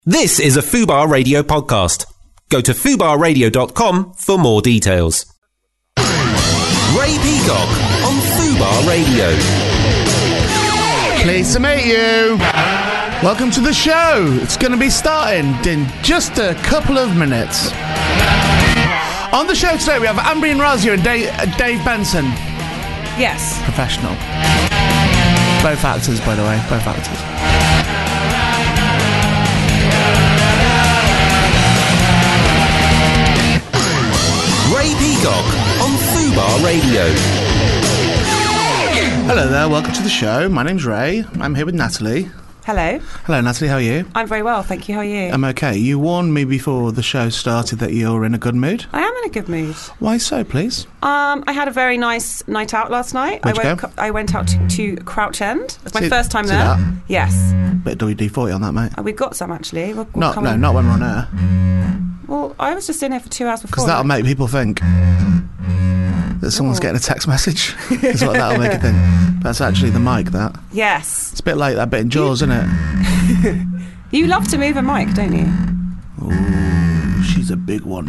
This is a Fubar Radio podcast. Go to fubarradio.com for more details. Ray Peacock on Fubar Radio. Pleased to meet you. Welcome to the show. It's going to be starting in just a couple of minutes. On the show today we have Ambreen Razia and Dave Benson. Yes. Professional. Both actors, by the way. Both actors. Ray Peacock on Fubar Radio. Hello there, welcome to the show. My name's Ray. I'm here with Natalie. Hello. Hello, Natalie, how are you? I'm very well, thank you. How are you? I'm okay. You warned me before the show started that you're in a good mood. I am in a good mood. Why so, please? I had a very nice night out last night. Where'd you go? I went out to Crouch End. It's my first time see there. that? Yes. Bit of WD-40 on that, mate. We've got some, actually. Not when we're on air. Well, I was just in here for 2 hours before. Because that'll make people think that someone's getting a text message. Is what that'll make it think. That's actually the mic, that. Yes. It's a bit like that bit in Jaws, isn't it? You love to move a mic, don't you? Ooh, she's a big one.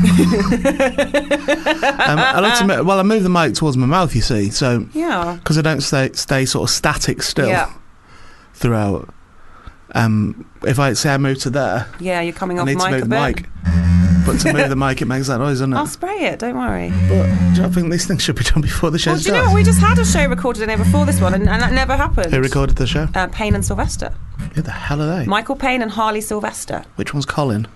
I love to I move the mic towards my mouth, you see, so... Yeah. Because I don't stay sort of static still throughout. If I say I move to there... Yeah, you're coming off mic mic a bit. I need to move the mic. But to move the mic, it makes that noise, doesn't it? I'll spray it, don't worry. But do you think these things should be done before the show Well, do starts? you know what? We just had a show recorded in here before this one, and that never happened. Who recorded the show? Payne and Sylvester. Who the hell are they? Michael Payne and Harley Sylvester. Which one's Colin?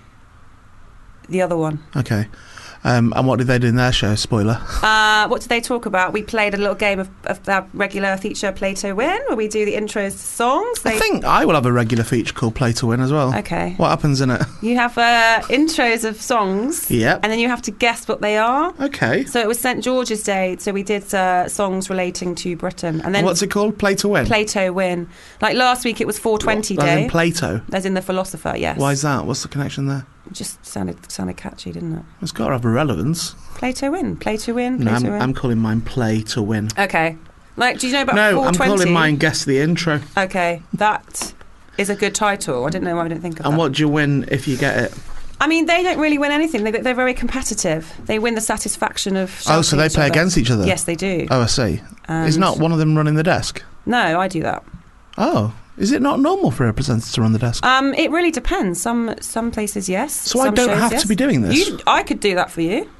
The other one. Okay. And what did they do in their show? Spoiler. What did they talk about? We played a little game of our regular feature, Play to Win, where we do the intros to songs. I think I will have a regular feature called Play to Win as well. Okay. What happens in it? You have intros of songs. Yep. And then you have to guess what they are. Okay. So it was St George's Day, so we did songs relating to Britain. And then what's it called? Play to Win? Play to Win. Like last week it was 420 Day. As in Plato? As in the philosopher, yes. Why is that? What's the connection there? It just sounded catchy, didn't it? It's got to have a relevance. Play to Win. Play to Win. No, I'm calling mine Play to Win. Okay. Like, do you know about 420? No, I'm calling mine Guess the Intro. Okay, that is a good title. I didn't know why I didn't think of that. And what do you win if you get it? I mean, they don't really win anything. They're very competitive. They win the satisfaction of Oh, so they play against each other? Yes, they do. Oh, I see. Is not one of them running the desk? No, I do that. Oh. Is it not normal for a presenter to run the desk? It really depends. Some places, yes. So I don't have to be doing this? I could do that for you.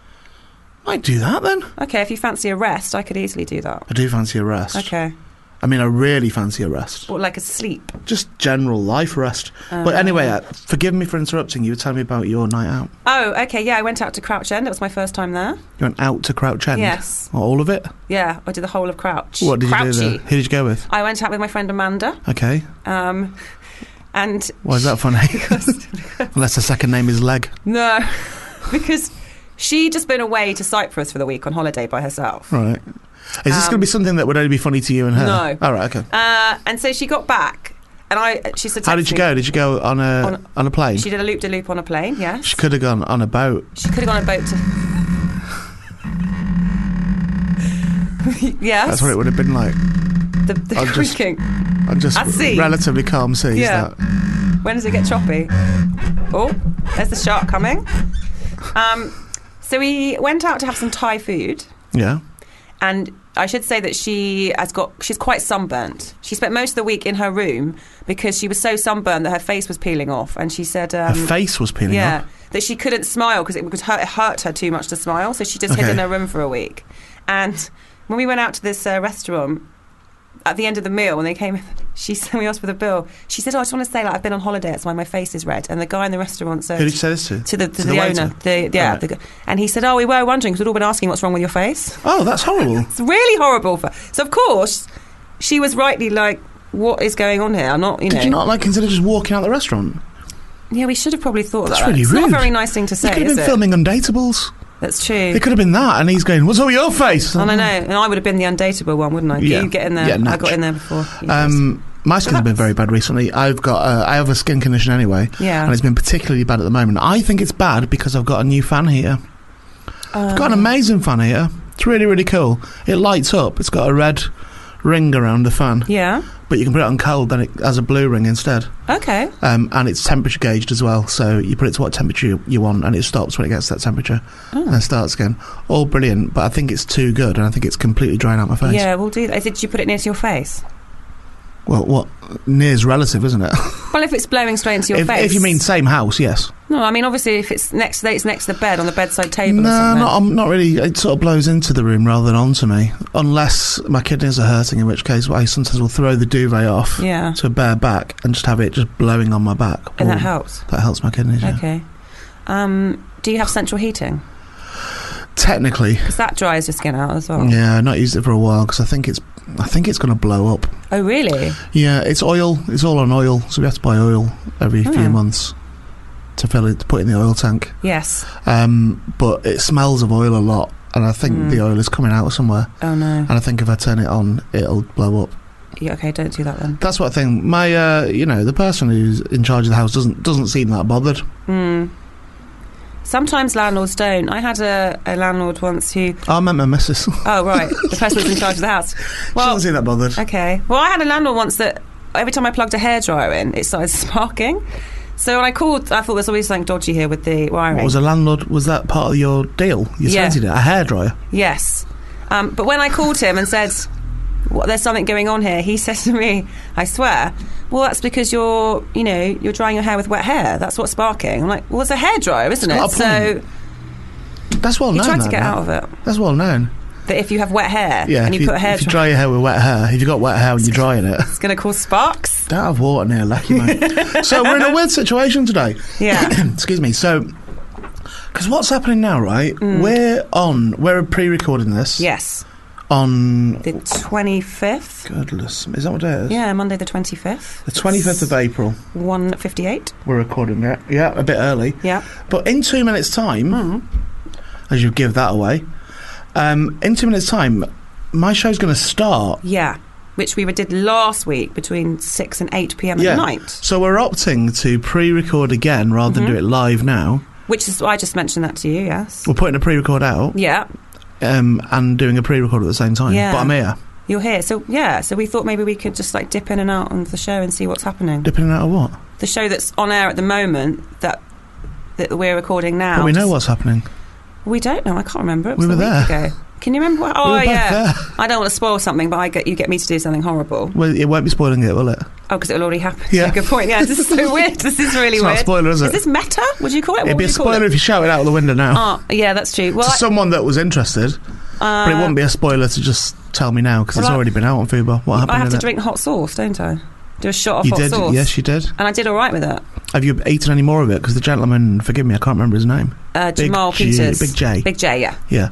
I'd do that then. Okay, if you fancy a rest, I could easily do that. I do fancy a rest. Okay. I mean, I really fancy a rest. What, like a sleep? Just general life rest. But anyway, forgive me for interrupting. You were telling me about your night out. Oh, okay, yeah, I went out to Crouch End. It was my first time there. You went out to Crouch End? Yes. What, all of it? Yeah, I did the whole of Crouch. What did you do there? Who did you go with? I went out with my friend Amanda. Okay. And why is that funny? Unless the second name is Leg. No, because she'd just been away to Cyprus for the week on holiday by herself. Right. Is this going to be something that would only be funny to you and her? No. Oh, right, okay. And so she got back, and she said, how did you go? Did you go on a plane? She did a loop-de-loop on a plane, yes. She could have gone on a boat. She could have gone on a boat to... Yes. That's what it would have been like. The creaking. At sea. Relatively calm seas. Yeah. That. When does it get choppy? Oh, there's the shark coming. So we went out to have some Thai food. Yeah. And I should say that she's quite sunburnt. She spent most of the week in her room because she was so sunburnt that her face was peeling off. And she said... her face was peeling off? Yeah, that she couldn't smile because it hurt her too much to smile. So she just hid in her room for a week. And when we went out to this restaurant, at the end of the meal, when they came, we asked for the bill. She said, "Oh, I just want to say, like, I've been on holiday. That's why my face is red." And the guy in the restaurant said, "Who did you say this to?" To the owner. And he said, "Oh, we were wondering because we'd all been asking what's wrong with your face." Oh, that's horrible. It's really horrible. So of course, she was rightly like, "What is going on here?" I'm not, Did you not consider just walking out the restaurant? Yeah, we should have probably thought that's that. Really it's rude. Not a very nice thing to say. You could have been filming Undateables. That's true. It could have been that, and he's going, "What's up with your face?" I know, and I would have been the undateable one, wouldn't I? Yeah. You get in there. Yeah, I got in there before. My skin's been very bad recently. I have a skin condition anyway, and it's been particularly bad at the moment. I think it's bad because I've got a new fan heater. I've got an amazing fan heater. It's really, really cool. It lights up. It's got a red ring around the fan. Yeah. But you can put it on cold, then it has a blue ring instead. Okay. And it's temperature gauged as well, so you put it to what temperature you want, and it stops when it gets to that temperature, and then starts again. All brilliant, but I think it's too good, and I think it's completely drying out my face. Yeah, we'll do that. Did you put it near to your face? Well, what? Near's relative, isn't it? Well, if it's blowing straight into your face. If you mean same house, yes. No, I mean, obviously, if it's next to the bed, on the bedside table or something. No, not really. It sort of blows into the room rather than onto me. Unless my kidneys are hurting, in which case I sometimes will throw the duvet off to a bare back and just have it just blowing on my back. And that helps? That helps my kidneys, yeah. Okay. Do you have central heating? Technically. Because that dries your skin out as well. Yeah, I've not used it for a while because I think it's going to blow up. Oh, really? Yeah, it's oil. It's all on oil, so we have to buy oil every few months to fill it, to put in the oil tank. Yes. But it smells of oil a lot, and I think the oil is coming out somewhere. Oh, no. And I think if I turn it on, it'll blow up. Yeah, okay, don't do that then. That's what I think. My, the person who's in charge of the house doesn't seem that bothered. Sometimes landlords don't. I had a landlord once who... I meant my missus. Oh, right. The person who's in charge of the house. Well, she doesn't seem that bothered. Okay. Well, I had a landlord once that every time I plugged a hairdryer in, it started sparking. So when I called, I thought there's always something dodgy here with the wiring. What was a landlord? Was that part of your deal? You fancied it? A hairdryer? Yes. But when I called him and said, there's something going on here, he said to me, I swear, well, that's because you're drying your hair with wet hair. That's what's sparking. I'm like, well, it's a hairdryer, isn't it? So that's well known. He tried to get out of it. That's well known. That if you have wet hair and you put a hair... If you dry your hair with wet hair, if you've got wet hair when you're drying it... It's going to cause sparks. Don't have water near, lucky mate. So we're in a weird situation today. Yeah. Excuse me. So, because what's happening now, right? We're pre-recording this. Yes. On... the 25th. Goodness. Is that what it is? Yeah, Monday the 25th. The 25th of April. 1:58. We're recording it. Yeah, a bit early. Yeah. But in 2 minutes' time, as you give that away... in 2 minutes' time, my show's going to start. Yeah, which we did last week between 6 and 8 p.m. at night. So we're opting to pre-record again rather than do it live now. Which is, I just mentioned that to you, yes. We're putting a pre-record out. Yeah. And doing a pre-record at the same time. Yeah. But I'm here. You're here. So we thought maybe we could just like dip in and out on the show and see what's happening. Dip in and out of what? The show that's on air at the moment that we're recording now. But we know what's happening. We don't know. I can't remember. It was we were a week there. ago. Can you remember? Oh, we were both there. I don't want to spoil something, but you get me to do something horrible. Well, it won't be spoiling it, will it? Oh, because it'll already happen. Yeah. Good point. Yeah, this is so weird. This is really weird. It's not a spoiler, is it? Is this meta? Would you call it? It'd be a spoiler if you shout it out of the window now. Oh, yeah, that's true. Well, to someone that was interested. But it wouldn't be a spoiler to just tell me now, because it's already been out on Fubar. What happened? I have to drink hot sauce, don't I? Do a shot of hot sauce. Yes, you did. And I did all right with it. Have you eaten any more of it? Because the gentleman, forgive me, I can't remember his name. Jamal Peters. Big J. Big J, yeah. Yeah.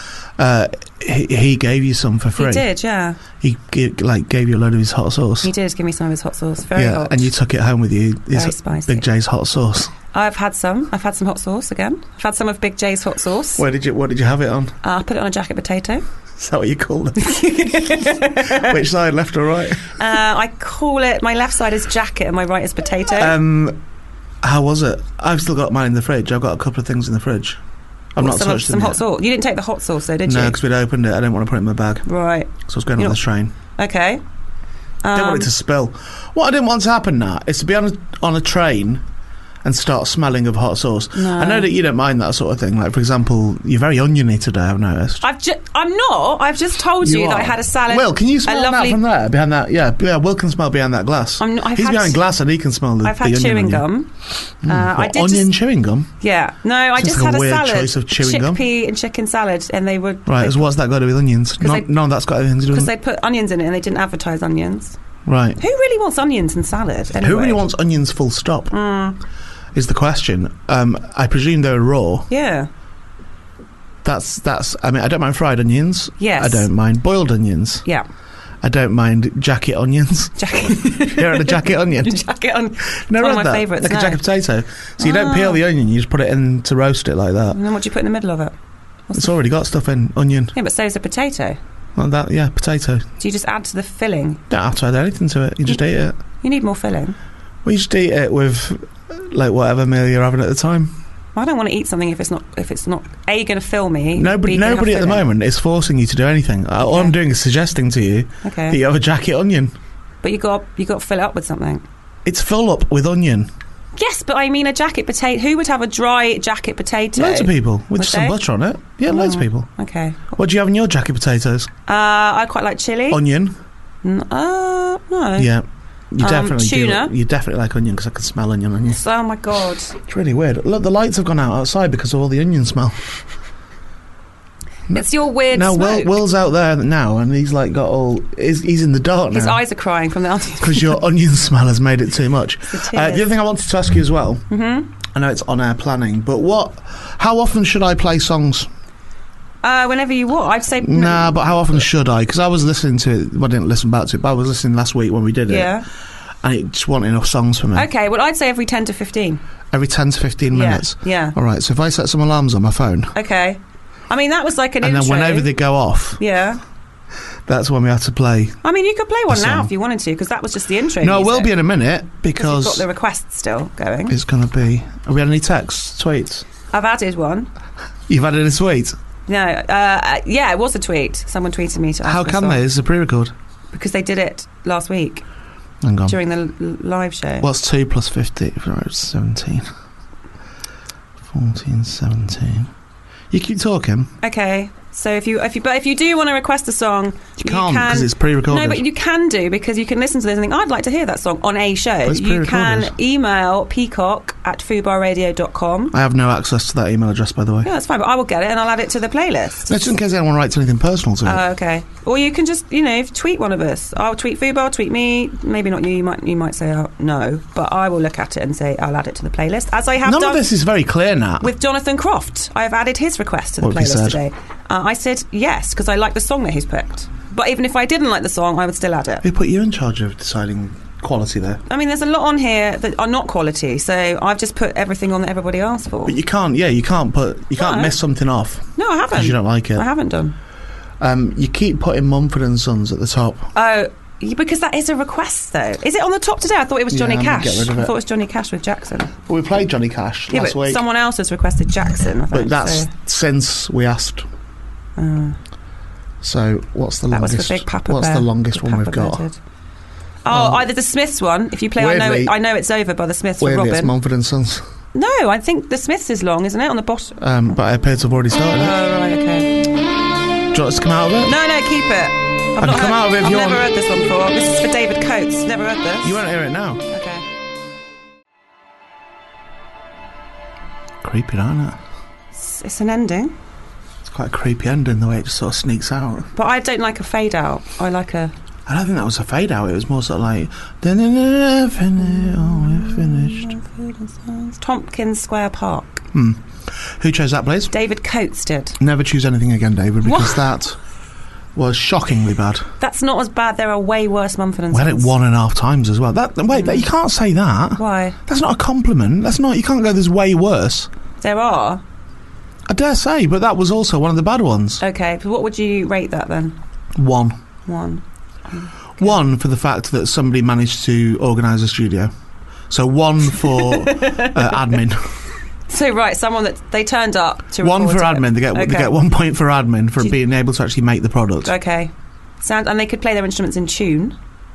He gave you some for free. He did, yeah. He gave you a load of his hot sauce. He did give me some of his hot sauce. Very hot. And you took it home with you. Very spicy. Big J's hot sauce. I've had some hot sauce again. I've had some of Big J's hot sauce. What did you have it on? I put it on a jacket potato. Is that what you call it? Which side, left or right? I call it, my left side is jacket and my right is potato. How was it? I've still got mine in the fridge. I've got a couple of things in the fridge. I've not touched them yet. Hot sauce. You didn't take the hot sauce though, did you? No, because we'd opened it. I didn't want to put it in my bag. Right. So I was going on the train. Okay. I didn't want it to spill. What I didn't want to happen now is to be on a train and start smelling of hot sauce. No. I know that you don't mind that sort of thing. Like, for example, you're very oniony today, I've noticed. I'm not. I've just told you that I had a salad. Will, can you smell that from there? Behind that? Yeah, Will can smell behind that glass. He's behind glass and he can smell the onion. I've had chewing gum. Chewing gum? Yeah. No, I just had a weird salad. Choice of chewing gum. Chickpea and chicken salad, and they were... Right, so what's that got to do with onions? None of that's got anything to do with... Because they put onions in it and they didn't advertise onions. Right. Who really wants onions in salad, anyway? Who really wants onions full stop? Is the question. I presume they're raw. Yeah. That's. I mean, I don't mind fried onions. Yes. I don't mind boiled onions. Yeah. I don't mind jacket onions. You're on a jacket onion. Jacket onion. No, one of my favourites. Like a jacket potato. So you don't peel the onion. You just put it in to roast it like that. And then what do you put in the middle of it? It's already got stuff in onion. Yeah, but so is a potato. Well, potato. Do you just add to the filling? Don't have to add anything to it. You just eat it. You need more filling. Well, you just eat it with like whatever meal you're having at the time. I don't want to eat something if it's not A, going to fill me. Nobody at the moment is forcing you to do anything. All I'm doing is suggesting to you that you have a jacket onion. But you got to fill it up with something. It's full up with onion. Yes, but I mean a jacket potato. Who would have a dry jacket potato? Loads of people with some butter on it. Yeah, loads of people. Okay. What do you have in your jacket potatoes? I quite like chili. Onion. No. Yeah. You definitely tuna. You definitely like onion because I can smell onion on you. Oh my god! It's really weird. Look, the lights have gone out outside because of all the onion smell. It's your weird now, smoke. Will's out there now, and he's like got all. He's in the dark now. His eyes are crying from the onion. Because your onion smell has made it too much. The other thing I wanted to ask you as well. Mm-hmm. I know it's on-air planning, but how often should I play songs? Whenever you want. I'd say... Nah, but how often should I? Because I was listening to it... Well, I didn't listen back to it, but I was listening last week when we did it. Yeah. And it just wasn't enough songs for me. Okay, well, I'd say every 10 to 15. Every 10 to 15 minutes? Yeah. All right, so if I set some alarms on my phone... Okay. I mean, that was like an intro. intro. And then whenever they go off... Yeah. That's when we have to play... I mean, you could play one now if you wanted to, because that was just the intro No, music. it will be in a minute, because... You've got the requests still going. It's going to be... Have we had any texts, tweets? I've added one. You've added a tweet? No, yeah, it was a tweet. Someone tweeted me to ask How can they? It's a pre-record. Because they did it last week. Hang on. During the live show. What's 2 plus 50? 17. 14, 17. You keep talking. Okay. So if you do want to request a song, you can because it's pre-recorded. No, but you can do because you can listen to this and think, I'd like to hear that song on a show. You can email peacock@fubarradio.com. I have no access to that email address, by the way. Yeah, that's fine, but I will get it and I'll add it to the playlist. Just in case anyone writes anything personal to it. Okay. Or you can just, tweet one of us. I'll tweet Fubar, tweet me. Maybe not you. You might say no, but I will look at it and say I'll add it to the playlist, as I have done. None of this is very clear, Nat. With Jonathan Croft, I have added his request to the playlist today. I said yes because I like the song that he's picked. But even if I didn't like the song, I would still add it. Who put you in charge of deciding quality there? I mean, there's a lot on here that are not quality, so I've just put everything on that everybody asked for. But you can't miss something off. No, I haven't. Because you don't like it. I haven't done. You keep putting Mumford and Sons at the top. Oh, because that is a request, though. Is it on the top today? I thought it was Johnny Cash. Get rid of it. I thought it was Johnny Cash with Jackson. Well, we played Johnny Cash last week. Someone else has requested Jackson, I think. But that's since we asked. So what's the longest? Was for Big Papa what's Bear, the longest one we've got? Either the Smiths one. If you play weirdly, I know it's over by the Smiths for Robin. It's Mumford and Sons. No, I think the Smiths is long, isn't it? On the bottom. But I appear to have already started it. Oh, right, okay. Do you want us to come out of it? No, keep it. I've never heard this one before. This is for David Coates. Never heard this. You won't hear it now. Okay. Creepy, isn't it? It's an ending. It's quite a creepy ending, the way it just sort of sneaks out. But I don't like a fade out. I like a... I don't think that was a fade out. It was more sort of like... we're finished. Tompkins Square Park. Who chose that, please? David Coates did. Never choose anything again, David, because that was shockingly bad. That's not as bad. There are way worse Mumford and Sons. We had it 1.5 times as well. You can't say that. Why? That's not a compliment. You can't go, there's way worse. There are. I dare say, but that was also one of the bad ones. Okay, but what would you rate that then? 1. 1. Okay. 1 for the fact that somebody managed to organise a studio. So 1 for admin. So right, someone that they turned up to 1 for record admin. They get 1 point for admin for being able to actually make the product. Okay, and they could play their instruments in tune.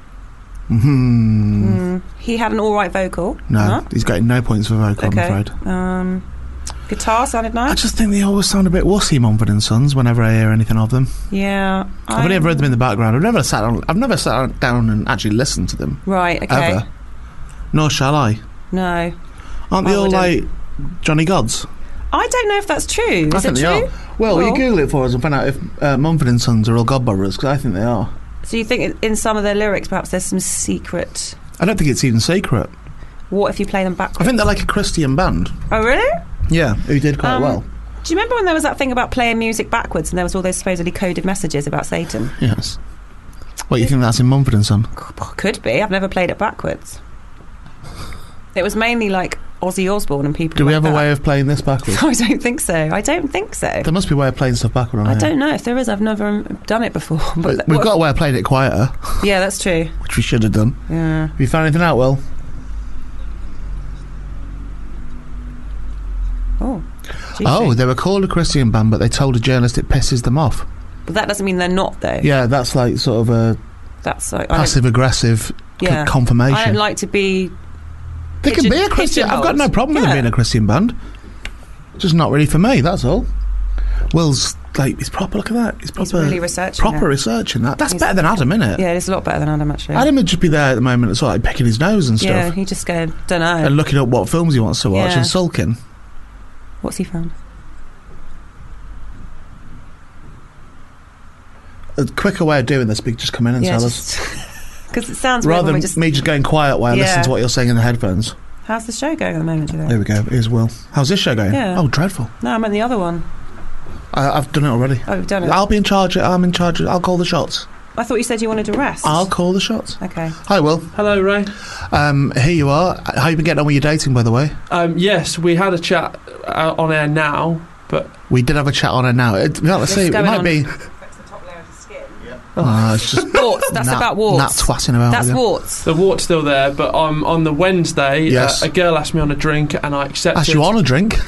He had an all right vocal. No, he's getting no points for vocal. Okay. I'm afraid. Guitar sounded nice. I just think they always sound a bit wussy, Mumford and Sons. Whenever I hear anything of them. Yeah, I've only ever heard them in the background. I've never sat down and actually listened to them. Right. Okay. Ever. Nor shall I. No. Aren't they all like Johnny Gods? I don't know if that's true. I think they are. Well, you Google it for us and find out if Mumford and Sons are all God brothers, because I think they are. So you think in some of their lyrics perhaps there's some secret... I don't think it's even secret. What if you play them backwards? I think they're like a Christian band. Oh, really? Yeah, who did quite well. Do you remember when there was that thing about playing music backwards and there was all those supposedly coded messages about Satan? Yes. What, you think that's in Mumford and Son? Could be. I've never played it backwards. It was mainly like Ozzy Osbourne and people. Do we like have a way of playing this backwards? I don't think so. There must be a way of playing stuff backward. I don't know if there is. I've never done it before. But we've got a way of playing it quieter. Yeah, that's true. Which we should have done. Yeah. Have you found anything out, Will? Oh. Oh, they were called a Christian band, but they told a journalist it pisses them off. But that doesn't mean they're not, though. Yeah, that's like sort of a That's like passive-aggressive confirmation. I don't like to be. They can be a Christian. I've got no problem with them being a Christian band. Just not really for me. That's all. Will's like, he's proper. Look at that. He's proper. He's really researching. Researching that. That's better than Adam, isn't it? Yeah, it's a lot better than Adam, actually. Adam would just be there at the moment, sort of like picking his nose and stuff. Yeah, he just go, don't know, and looking up what films he wants to watch and sulking. What's he found? A quicker way of doing this, but just come in and tell us. Because it sounds rather weird than me just going quiet while I listen to what you're saying in the headphones. How's the show going at the moment, do you think? There we go. Here's Will. How's this show going? Yeah. Oh, dreadful. No, I meant the other one. I've done it already. Oh, you've done it. I'll be in charge. I'm in charge. I'll call the shots. I thought you said you wanted to rest. I'll call the shots. Okay. Hi, Will. Hello, Ray. Here you are. How you been getting on with your dating, by the way? Yes, we had a chat on air now, but we did have a chat on air now. Let's see. It might be. It's just warts. That's about warts. Nat twatting about. That's warts. The wart's still there, but on the Wednesday, a girl asked me on a drink, and I accepted. Asked you on a drink?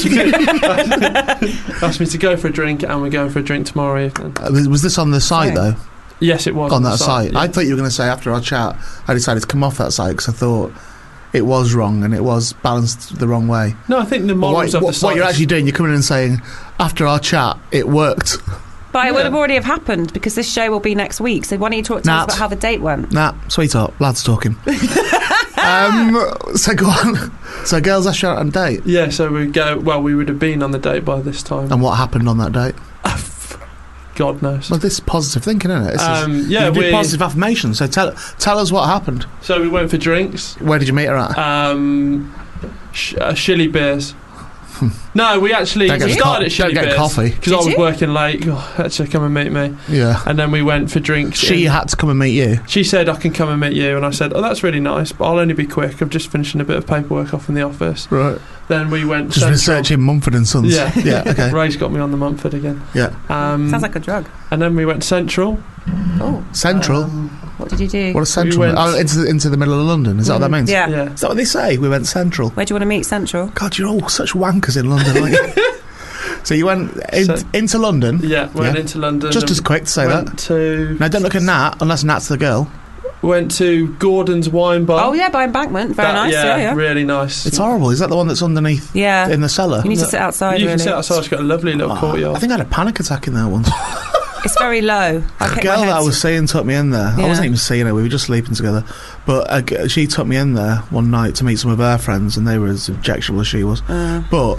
Asked me to go for a drink, and we're going for a drink tomorrow evening. Was this on the site though? Yes, it was on that site. Yeah. I thought you were going to say after our chat, I decided to come off that site because I thought it was wrong and it was balanced the wrong way. No, I think the morals of the site. What you're actually doing, you're coming in and saying after our chat, it worked. But it would have already have happened because this show will be next week. So why don't you talk to us about how the date went? Sweetheart, lads talking. So go on. So girls asked you out on a date? Yeah, so we go. Well, we would have been on the date by this time. And what happened on that date? God knows. Well, this is positive thinking, isn't it? Yeah, we positive affirmation. So tell us what happened. So we went for drinks. Where did you meet her at? Shilly Beers. No, we actually started at Shilly Beers coffee because I was working late. Actually, come and meet me. Yeah. And then we went for drinks. She had to come and meet you. She said, "I can come and meet you," and I said, "Oh, that's really nice, but I'll only be quick. I'm just finishing a bit of paperwork off in the office." Right. Then we went just researching Mumford and Sons. Yeah, yeah. Okay. Ray's got me on the Mumford again. Yeah. Sounds like a drug. And then we went Central. Oh. Central. What did you do? What is Central? Into the middle of London. Is that what that means? Yeah. Yeah. Is that what they say? We went Central. Where do you want to meet? Central. God, you're all such wankers in London, aren't you? So you went into London. Yeah, went into London. Just as quick to say that. Now don't look at Nat unless Nat's the girl. Went to Gordon's Wine Bar. Oh yeah, by Embankment. Very nice. Yeah, really nice. It's horrible. Is that the one that's underneath? Yeah. In the cellar. You need to sit outside. You can sit outside. It's got a lovely little courtyard. I think I had a panic attack in there once. It's very low. A girl that I was seeing took me in there. Yeah. I wasn't even seeing her. We were just sleeping together. But she took me in there one night to meet some of her friends, and they were as objectionable as she was. But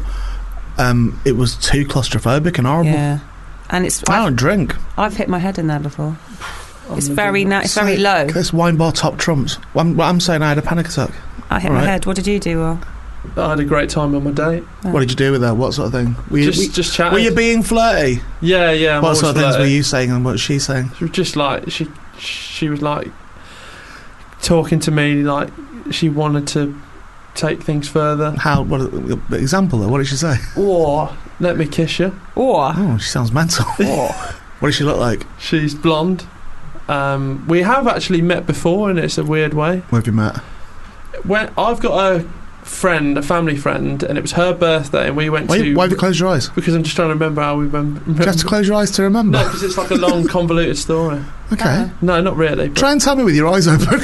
it was too claustrophobic and horrible. Yeah. And it's. I don't drink. I've hit my head in there before. It's very very low. This wine bar top trumps. What I'm saying, I had a panic attack. I hit my head. What did you do, Will? I had a great time on my date. What did you do with her? What sort of thing? Just chatting. Were you being flirty? Yeah. What sort of things were you saying and what was she saying? She was just like she was like talking to me like she wanted to take things further. How? What example though? What did she say? Or let me kiss you. Oh, she sounds mental. What does she look like? She's blonde. We have actually met before, and it's a weird way. Where have you met? When I've got a family friend, and it was her birthday, and we went why have you closed your eyes? Because I'm just trying to remember how we went. Do you have to close your eyes to remember? No, because it's like a long, convoluted story. Okay. No, not really. Try and tell me with your eyes open.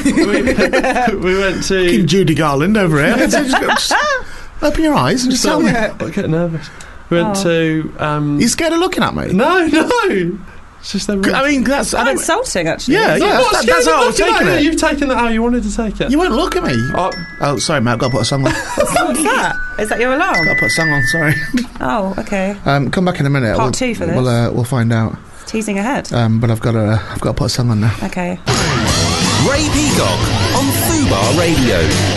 we went to fucking Judy Garland over here. Just open your eyes and just tell me. I get nervous. We went to. You scared of looking at me? No. It's just I mean, that's insulting, actually. Yeah. That's how I was taking it. You've taken that how you wanted to take it. You won't look at me. Oh, sorry, mate. I've got to put a song on. What's that? Is that your alarm? I've got to put a song on. Sorry. Oh, okay. Come back in a minute. Part 2 for this. We'll find out. Teasing ahead. But I've got to put a song on now. Okay. Ray Peacock on Fubar Radio.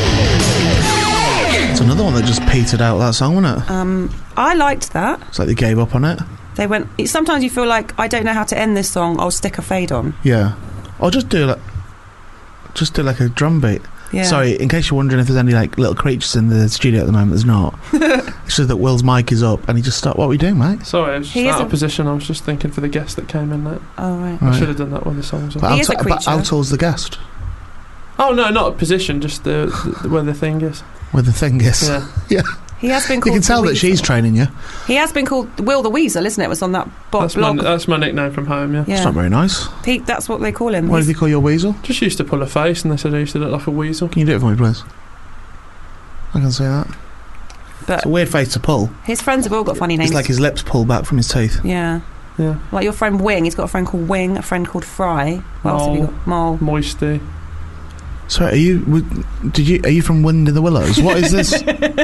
It's another one that just petered out, that song, wasn't it? I liked that. It's like they gave up on it. They went. Sometimes you feel like I don't know how to end this song. I'll stick a fade on. Yeah, I'll just do like a drum beat. Yeah. Sorry, in case you're wondering if there's any like little creatures in the studio at the moment, there's not. It's just that Will's mic is up and he just stopped. What are we doing, mate? Sorry, I was just out of position. I was just thinking for the guest that came in there. Oh right. I should have done that when the song was on. But how tall's the guest? Oh no, not a position. Just the where the thing is. Where the thing is. Yeah. Yeah. He has been You called can tell the that she's Weasel. training you. He has been called Will the Weasel, isn't it? It was on that That's blog. my nickname from home, yeah. Yeah. It's not very nice. Pete, that's what they call him. What He's- did they call your weasel? Just used to pull a face and they said I used to look like a weasel. Can you do it for me, please? I can see that. But It's a weird face to pull. his friends have all got funny names. It's like his lips pull back from his teeth. Yeah. Yeah. Like your friend Wing, he's got a friend called Wing, a friend called Fry. What else have you got? Mole. Moisty. So, are you from Wind in the Willows? What is this?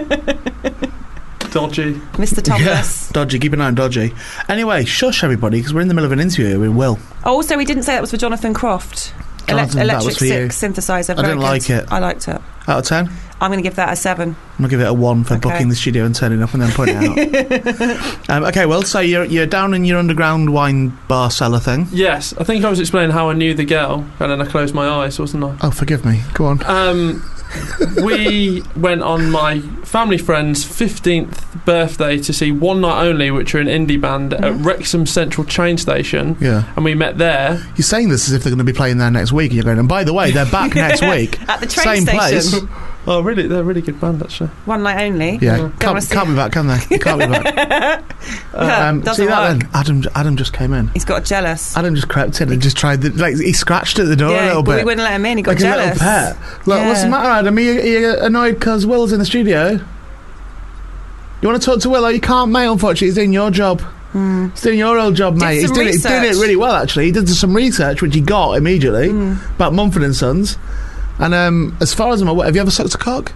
Dodgy. Mr. Thomas. Dodgy. Keep an eye on Dodgy. Anyway, shush everybody, because we're in the middle of an interview here with Will. Oh, also, we didn't say that was for Jonathan Croft. Jonathan, that Electric was for you. Six synthesizer. I very didn't good. like it. I liked it. Out of 10? I'm going to give that a 7. I'm going to give it a 1 for Okay. booking the studio and turning up and then pointing it out. Okay, well, so you're down in your underground wine bar cellar thing. Yes, I think I was explaining how I knew the girl, and then I closed my eyes, wasn't I? Oh, forgive me. Go on. We went on my family friend's 15th birthday to see One Night Only, which are an indie band, at Wrexham Central train station, Yeah. and we met there. You're saying this as if they're going to be playing there next week, and you're going, and by the way, they're back next week. At the train Same station. place. Oh, really? They're a really good band, actually. One night only. Yeah. Don't Can't wanna see- be back, can they? You can't be back. Doesn't See that work. then? Adam just came in. He's got jealous. Adam just crept in and just tried he scratched at the door a Yeah, little but bit. we wouldn't let him in. He got like jealous. a little pet. Look, what's the Yeah. matter, Adam? Are you annoyed because Will's in the studio? You want to talk to Will? Oh, you can't, mate, unfortunately. He's doing your job. He's doing your old job, mate. He's some doing it research. really well, actually. He did some research, which he got immediately, about Mumford & Sons. And as far as I'm aware, have you ever sucked a cock?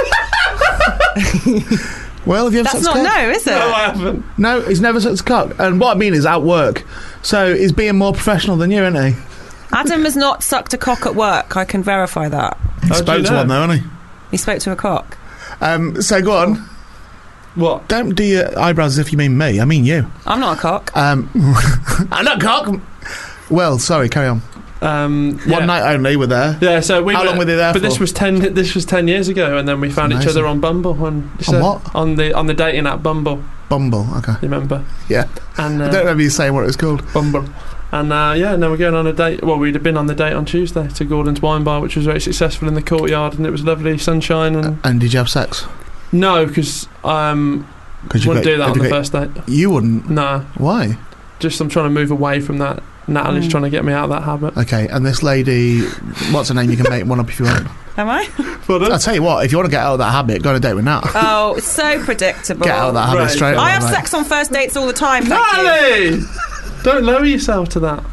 Well, have you ever That's sucked a not cock? no, is it? No, I haven't. No, he's never sucked a cock. And what I mean is at work. So he's being more professional than you, isn't he? Adam has not sucked a cock at work. I can verify that. He How do spoke you to know? one, though, hasn't he? He spoke to a cock. So go on. What? Don't do your eyebrows as if you mean me. I mean you. I'm not a cock. I'm not cock. Well, sorry, carry on. Yeah. One night only, we're there. Yeah, so we How long were they there But for? this was 10 years ago, and then we found each Amazing. other on Bumble. On what? On the dating app Bumble. Bumble, okay. You remember? Yeah. And I don't remember you saying what it was called. Bumble. And now we're going on a date. Well, we'd have been on the date on Tuesday to Gordon's Wine Bar, which was very successful in the courtyard, and it was lovely sunshine. And And did you have sex? no, because wouldn't do that on the first date. You wouldn't? No, Why? just I'm trying to move away from that. Natalie's trying to get me out of that habit. Okay, and this lady, what's her name? You can make one up if you want. Am I? I'll tell you what, if you want to get out of that habit, go on a date with Nat. Oh, it's so predictable. Get out of that habit Right. straight away. I have mate. sex on first dates all the time. Thank you. Natalie, don't lower yourself to that.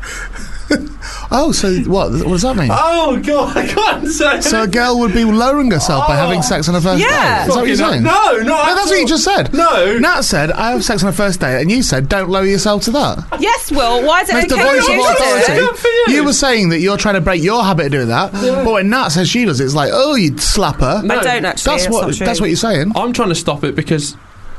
Oh, so what does that mean? Oh God, I can't say. So a girl would be lowering herself by having sex on a first Yeah. date? Is that what you're saying? No, That's what you just said. No. Nat said, I have sex on a first date, and you said, don't lower yourself to that. Yes, Will. Why is it Mr. okay Voice for of you to do Authority, it? Good for you. you were saying that you're trying to break your habit of doing that, but when Nat says she does it, it's like, oh, you slapper. No. I don't actually. That's not true. what you're saying. I'm trying to stop it because.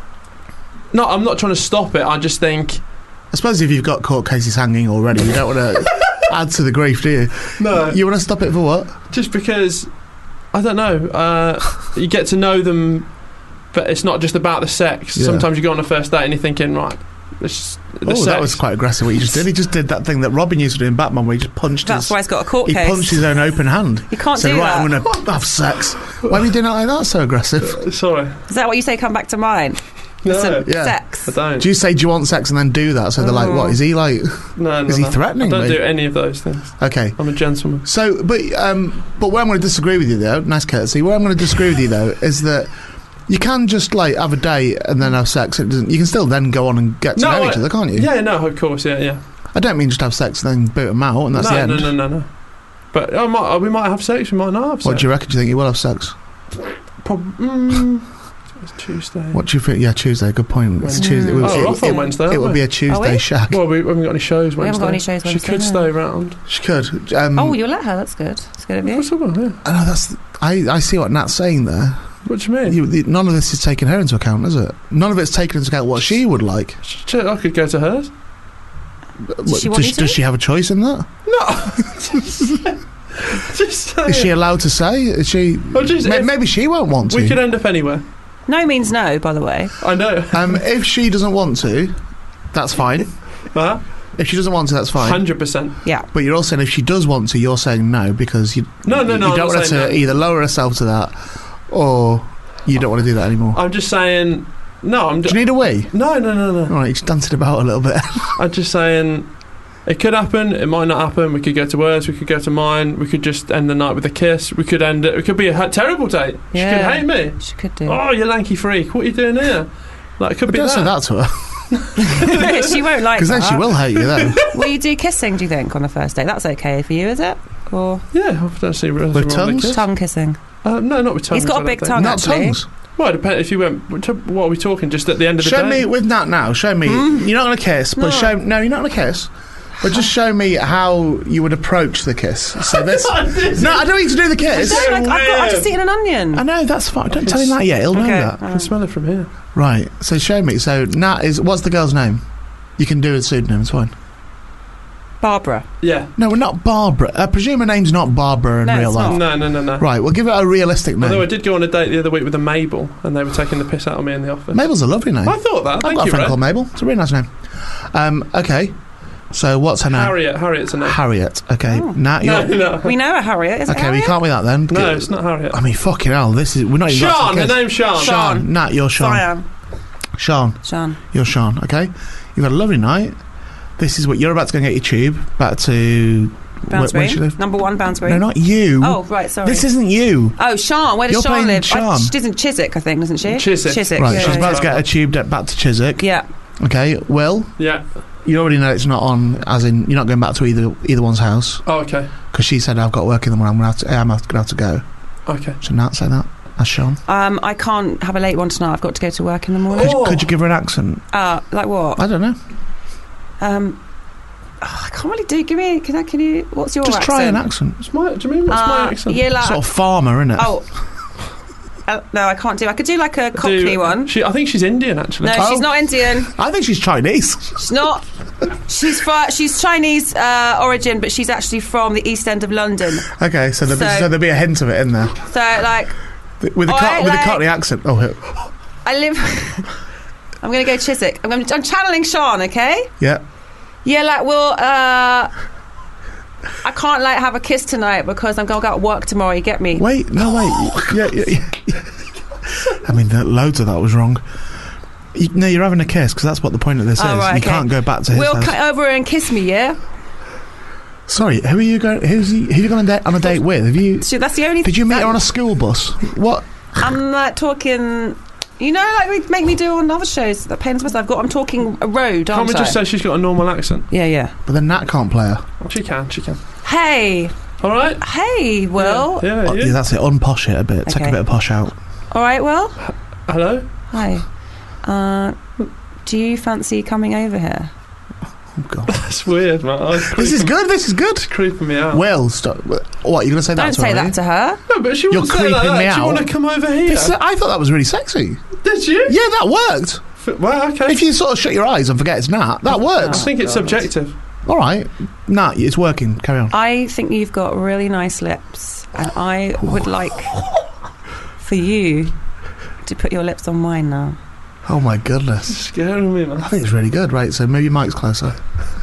No, I'm not trying to stop it. I just think. I suppose if you've got court cases hanging already, you don't want to add to the grief, do you? No. You want to stop it for what? Just because. I don't know. You get to know them, but it's not just about the sex. Yeah. Sometimes you go on a first date and you're thinking, right, the Oh, sex. that was quite aggressive what you just did. He just did that thing that Robin used to do in Batman where he just punched That's why he's got a court he case. punched his own open hand. You can't Said, do right, that. I'm going to have sex. Why are you doing it like that so aggressive? Sorry. Is that what you say? Come back to mine. No. Some Yeah. sex. I don't. Do you say, do you want sex and then do that? So they're like, what? Is he like... No, Is he threatening I don't me? do any of those things. Okay. I'm a gentleman. So, but where I'm going to disagree with you, though, nice courtesy, where I'm going to disagree with you, though, is that you can just, like, have a date and then have sex. You can still then go on and get to know each other, can't you? Yeah, no, of course, yeah. I don't mean just have sex and then boot them out and that's the end. No. But we might have sex, we might not have sex. What do you reckon? Do you think you will have sex? It's Tuesday. What do you think? Yeah, Tuesday, good point. It's Wednesday. Tuesday. Oh, we're off on Wednesday, It aren't would we? be a Are Tuesday we? shack. Well, we haven't got any shows Wednesday. We haven't got any shows She Wednesday, could no. stay around. She could. Oh, you'll let her. That's good. That's good of you. Possible, yeah. I know, I see what Nat's saying there. What do you mean? None of this is taking her into account, is it? None of it's taken into account what she would like. I could go to hers. Does she want you to? Does she have a choice in that? Just saying. Is she allowed to say? Is she? Well, just if Maybe she won't want to. we could end up anywhere. No means no, by the way. I know. If she doesn't want to, that's fine. Huh? If she doesn't want to, that's fine. 100%. Yeah. But you're also saying if she does want to, you're saying no because you. No, You I'm don't not want her saying to no. either lower herself to that, or you don't want to do that anymore? I'm just saying. No, Do you need a wee? No. All right, you're just dancing about a little bit. I'm just saying. It could happen. It might not happen. We could go to hers. We could go to mine. We could just end the night with a kiss. We could end it. It could be a terrible date. Yeah. She could hate me. She could do. Oh, you lanky freak! What are you doing here? Like, it could be Don't say that. that to her, She won't like because then she will hate you. Though Will you do kissing, do you think, on the first date? That's okay for you, is it? Or Yeah, I don't see anything wrong With tongues? kiss. tongue kissing? No, not with tongues. He's got a I don't big think. tongue. not actually. tongues. Well, it depends if you went. What are we talking? Just at the end of the Show day. me with Nat now. Show me. You're not going to kiss, but No. show. No, you're not going to kiss. But just show me how you would approach the kiss. So this. No, I don't need to do the kiss. No, like, I've weird. just eaten an onion. I know that's fine. Don't tell him that yet. He'll know Okay. that. I can smell it from here. Right. So show me. So Nat is. What's the girl's name? You can do a pseudonym. It's fine. Barbara. Yeah. No, we're not Barbara. I presume her name's not Barbara in No, real it's life. not. No. Right. We'll give it a realistic name. Although I did go on a date the other week with a Mabel, and they were taking the piss out of me in the office. Mabel's a lovely name. I thought that. I've Thank got a you, friend Red. called Mabel. It's a really nice name. Okay. So what's her name? Harriet. Harriet's her name. Harriet. Okay. Oh. Nat, you're. No. We know a Harriet. Is it Okay, we Harriet? can't be that then. No, it's not Harriet. I mean, fucking hell. This is. We're not even. got Sean. to Her the kiss. name's Sean. Sean. Nat, you're Sean. Cyan. Sean. You're Sean. Okay. You've had a lovely night. This is what you're about to go and get your tube back to. Where she Boundsbury. live? Number 1, Boundsbury. No, not you. Oh, right, sorry. This isn't you. Oh, Sean. Where does You're Sean playing live? Sean. She's in Chiswick, I think, doesn't she? Chiswick. Right, yeah, she's yeah. about to get her tube back to Chiswick. Yeah. Okay, Will, Yeah. you already know it's not on, as in you're not going back to either one's house Oh, okay. because she said I've got work in the morning. I'm going to have to go. Okay. So Nat, say that. That's Sean. I can't have a late one tonight. I've got to go to work in the morning. Could you give her an accent? Like what? I don't know. I can't really do. Give me. Can you? What's your Just accent? try an accent. Do you mean what's my accent? Yeah, like. Sort of farmer, isn't it? Oh. No, I can't do. I could do like a Cockney one. I think she's Indian, actually. No, she's not Indian. I think she's Chinese. She's not. She's Chinese origin, but she's actually from the East End of London. Okay, so there'll be a hint of it in there So like, with a like- Cockney accent. Oh, I live. I'm going to go Chiswick. I'm channeling Sean. Okay. yeah. Yeah, like, well, I can't like have a kiss tonight because I'm going to go to work tomorrow. You get me? Wait. Yeah. I mean, loads of that was wrong. No, you're having a kiss because that's what the point of this is. Right, You okay. can't go back to his Will, house. come over and kiss me, yeah? Sorry, who are you going? Who you going on a date with? Have you? So that's the only. Did you meet her on a school bus? What? I'm like talking. You know, like we make me do on other shows that pains myself. I'm talking a road, Can't aren't we I? just say she's got a normal accent? Yeah. But then Nat can't play her. She can. Hey, All right. Will. Yeah. Yeah, that's it. Unposh it a bit. Take a Okay. bit of posh out. All right, Will. Hello. Hi. Do you fancy coming over here? Oh God. That's weird, man. This is good. It's creeping me out. Will, stop. What? You're going to say that Don't to say her? that to her. No, but she You're won't say like creeping that. me Do you out. want to come over here? I thought that was really sexy. Did you? Yeah, that worked. Well, okay. If you sort of shut your eyes and forget it's Nat, that I works. think it's subjective. All right, Nat, it's working. Carry on. I think you've got really nice lips, and I would like for you to put your lips on mine now. Oh my goodness. It's scaring me, man. I think it's really good. Right, so move your mics closer.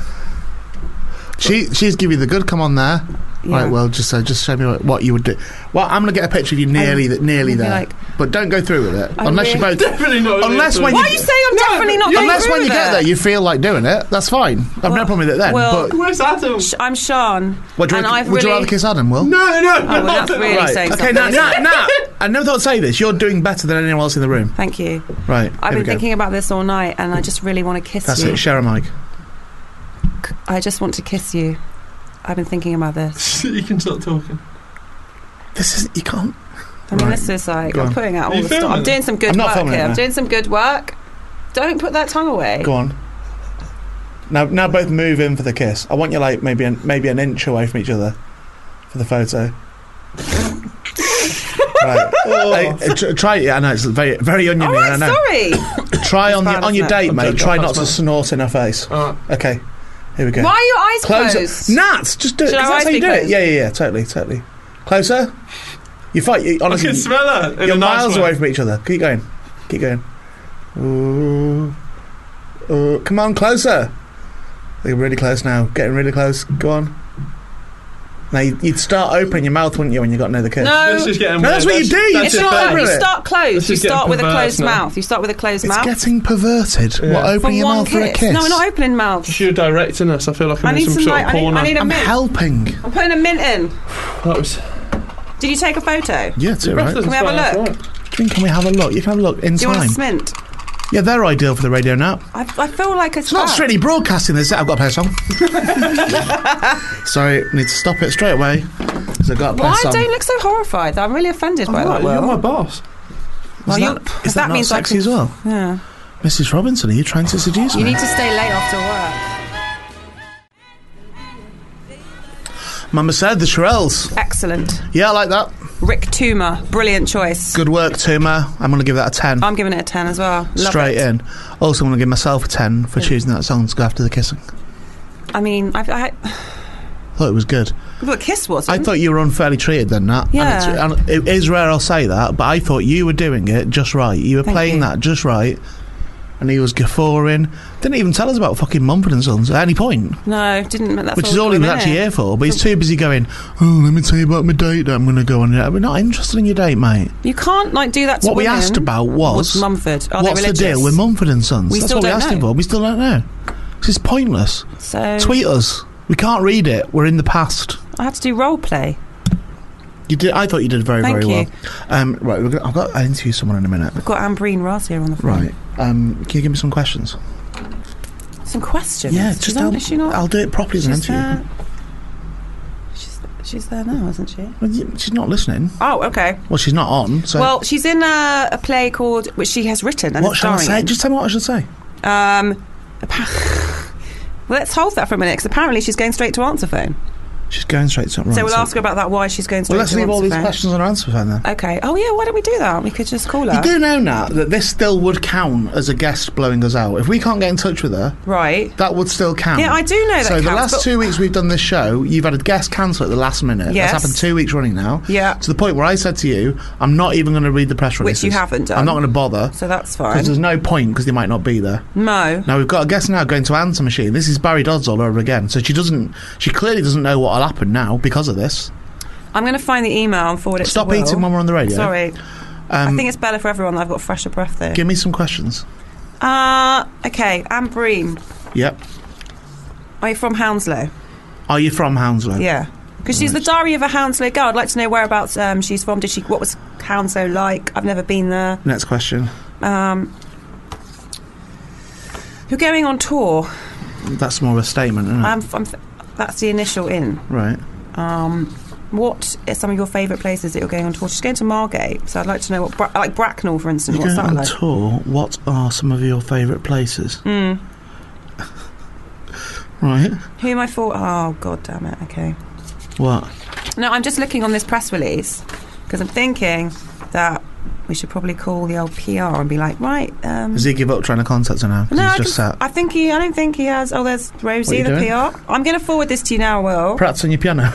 She's give you the good. Come on there. Yeah. Right. Well, just show me what you would do. Well, I'm gonna get a picture of you nearly You'd be there, like, but don't go through with it I unless you really- both. Definitely not. Unless when Why you- are you saying I'm definitely not going Unless through when you with get it? there you feel like doing it, that's fine. I've no Well- problem with it then. well- but Where's Adam? I'm Sean, would you, and I've would you really. rather kiss Adam? Will? No. Oh, well, that's really Right. saying Okay, something. Nat. I never thought I'd say this. You're doing better than anyone else in the room. Thank you. Right. I've here we been go. thinking about this all night, and I just really want to kiss That's you. it. Share a mic. I just want to kiss you. I've been thinking about this. You can stop talking. This is you can't. I mean, Right. this is like Go I'm on. putting out Are all you the stuff. filming I'm doing some good I'm not work filming here. it, I'm no. doing some good work. Don't put that tongue away. Go on. Now both move in for the kiss. I want you like maybe an inch away from each other for the photo. Right. Hey, try. Yeah, I know it's very very oniony. All right, I know. sorry. Try on bad, your isn't it? date, I'm mate. joking, Try I'll not to pass snort in her face. Alright. Okay. Here we go. Why are your eyes Closer. closed? Nat, just do it. Should 'cause our that's eyes how you be do it. closed? Yeah. Totally. Closer. You fight. I Honestly, can smell her. In you're a nice miles way. away from each other. Keep going. Ooh. Come on, closer. They're really close now. Getting really close. Go on. Now, you'd start opening your mouth, wouldn't you, when you got near the kiss? No. This is getting No, that's weird. what you do. It's not. You start closed. This You is getting start with a perverse closed now. mouth. You start with a closed It's mouth. getting perverted. What, opening your one mouth for a kiss? No, we're not opening mouths. You're directing us. I feel like I'm in some sort of corner. I need a I'm mint. helping. I'm putting a mint in. That was. Did you take a photo? Yeah, it's all right. Can we have a look? Can we have a look? You can have a look in Do you want time. a smint? Yeah, they're ideal for the radio now. I feel like It's not strictly broadcasting this. I've got to play a song. Sorry, need to stop it straight away. Because I've got to play a Why song. don't you look so horrified? I'm really offended by that. You're my Will. boss. Well, Is you- that, if is that not means I sexy can- as well? Yeah. Mrs. Robinson, are you trying to seduce You me? need to stay late after work. Mama said the Shirelles. Excellent. Yeah, I like that. Rick Toomer, brilliant choice. Good work, Tuma. I'm going to give that a 10. I'm giving it a 10 as well. Love Straight it. in. Also, I'm going to give myself a 10 for choosing that song to go after the kissing. I mean, I Thought it was good. well, Kiss was. I thought you were unfairly treated then, Nat. Yeah. And it is rare I'll say that, but I thought you were doing it just right. You were Thank playing you. that just right. And he was guffawing. Didn't even tell us about fucking Mumford & Sons at any point. No, didn't. That's Which is all he was actually here for. But he's too busy going, oh, let me tell you about my date that I'm going to go on. We're not interested in your date, mate. You can't do that to What we women. asked about was Mumford. Are what's they the religious? deal with Mumford & Sons? We That's still what we don't asked him know. for. We still don't know. This is pointless. So Tweet us. We can't read it. We're in the past. I had to do role play. You did. I thought you did very, Thank very you. well. Right, I've got to interview someone in a minute. We've got Ambreen Ross here on the phone. Right. Can you give me some questions? Some questions. Yeah, She's on, is she not? I'll do it properly as an She's interview. She's there now, isn't she? Well, she's not listening. Oh, okay. Well, she's not on. So Well, she's in a play called, which she has written and what is shall I starring say? in. Just tell me what I should say. Let's hold that for a minute, because apparently she's going straight to answer phone. She's going straight to So we'll ask her about that, why she's going straight Well, let's to leave answer all these phone. questions on her answer phone then. Okay. Oh, yeah, why don't we do that? We could just call her. You do know, Nat, that this still would count as a guest blowing us out. If we can't get in touch with her, Right. that would still count. Yeah, I do know that So the counts, last but- 2 weeks we've done this show, you've had a guest cancel at the last minute. Yes. That's happened 2 weeks running now. Yeah. To the point where I said to you, I'm not even going to read the press releases. Which you haven't done. I'm not going to bother. So that's Because fine. there's no point, because they might not be there. Mo. Now we've got a guest now going to answer machine. This is Barry Dodds all over again. So she clearly doesn't know what'll happen now because of this. I'm going to find the email and forward it Stop to Will. eating when we're on the radio. Sorry. I think it's better for everyone that I've got fresher breath though. Give me some questions. Okay, Anne Bream. Yep. Are you from Hounslow? Are you from Hounslow? Yeah. Because she's the diary of a Hounslow girl. I'd like to know whereabouts she's from. What was Hounslow like? I've never been there. Next question. You're going on tour. That's more of a statement, isn't it? That's the initial in. Right. What are some of your favourite places that you're going on tour? She's going to Margate, so I'd like to know what, like Bracknell, for instance. You're What's going that on like? tour. What are some of your favourite places? Right. Who am I for? Oh, god damn it. Okay. What? No, I'm just looking on this press release because I'm thinking that we should probably call the old PR and be like, right. Does he give up trying to contact her now? 'Cause No, he's just sat. I don't think he has. Oh, there's Rosie, What the are you doing? PR. I'm going to forward this to you now, Will. Pratt's on your piano.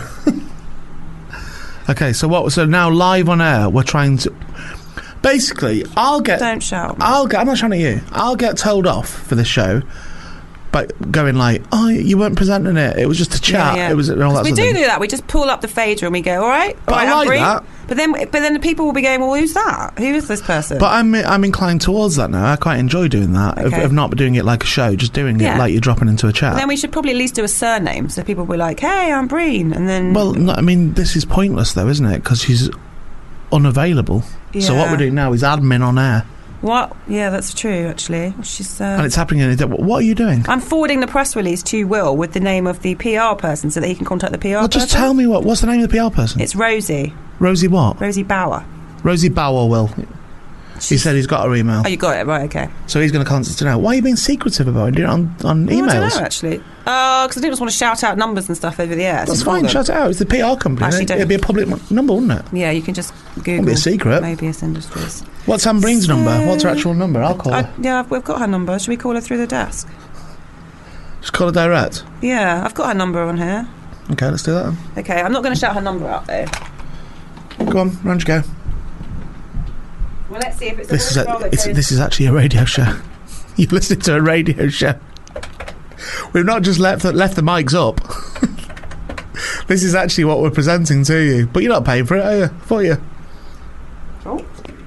Okay, so now live on air, we're trying to. Basically, Don't shout. I'm not shouting at you. I'll get told off for this show by going like, "Oh, you weren't presenting it. It was just a chat. Yeah. It was all that." We sort of do thing." that. We just pull up the fader and we go, all right, But I like Ambreen. that. But then the people will be going, well, who's that? Who is this person? But I'm inclined towards that now. I quite enjoy doing that. Okay. Of not doing it like a show, just doing Yeah. it like you're dropping into a chat. But then we should probably at least do a surname, so people will be like, hey, I'm Breen, and then. Well, no, I mean, this is pointless though, isn't it? Because she's unavailable. So what Yeah. we're doing now is admin on air, What? Yeah, that's true. Actually, she's. and it's happening in a day. What are you doing? I'm forwarding the press release to Will with the name of the PR person, so that he can contact the PR Well, person. just tell me what's the name of the PR person? It's Rosie. Rosie what? Rosie Bauer. Rosie Bauer will. He said he's got her email. Oh, you got it right. Okay. So he's going to contact her now. Why are you being secretive about it? Do it on Well, I emails? don't know, actually. Because I didn't just want to shout out numbers and stuff over the air. That's Just call fine, them. shout it out. It's the PR company. Actually, don't. It'd be a public number, wouldn't it? Yeah, you can just Google. be a secret. Mobius Industries. What's Anne Breen's number? What's her actual number? I'll call her. Yeah, we've got her number. Should we call her through the desk? Just call her direct. Yeah, I've got her number on here. Okay, let's do that then. Okay, I'm not going to shout her number out though. Go on, round you go. Well, let's see if it's This is actually a radio show. You're listening to a radio show. We've not just left the mics up. This is actually what we're presenting to you. But you're not paying for it, are you? For you. Oh.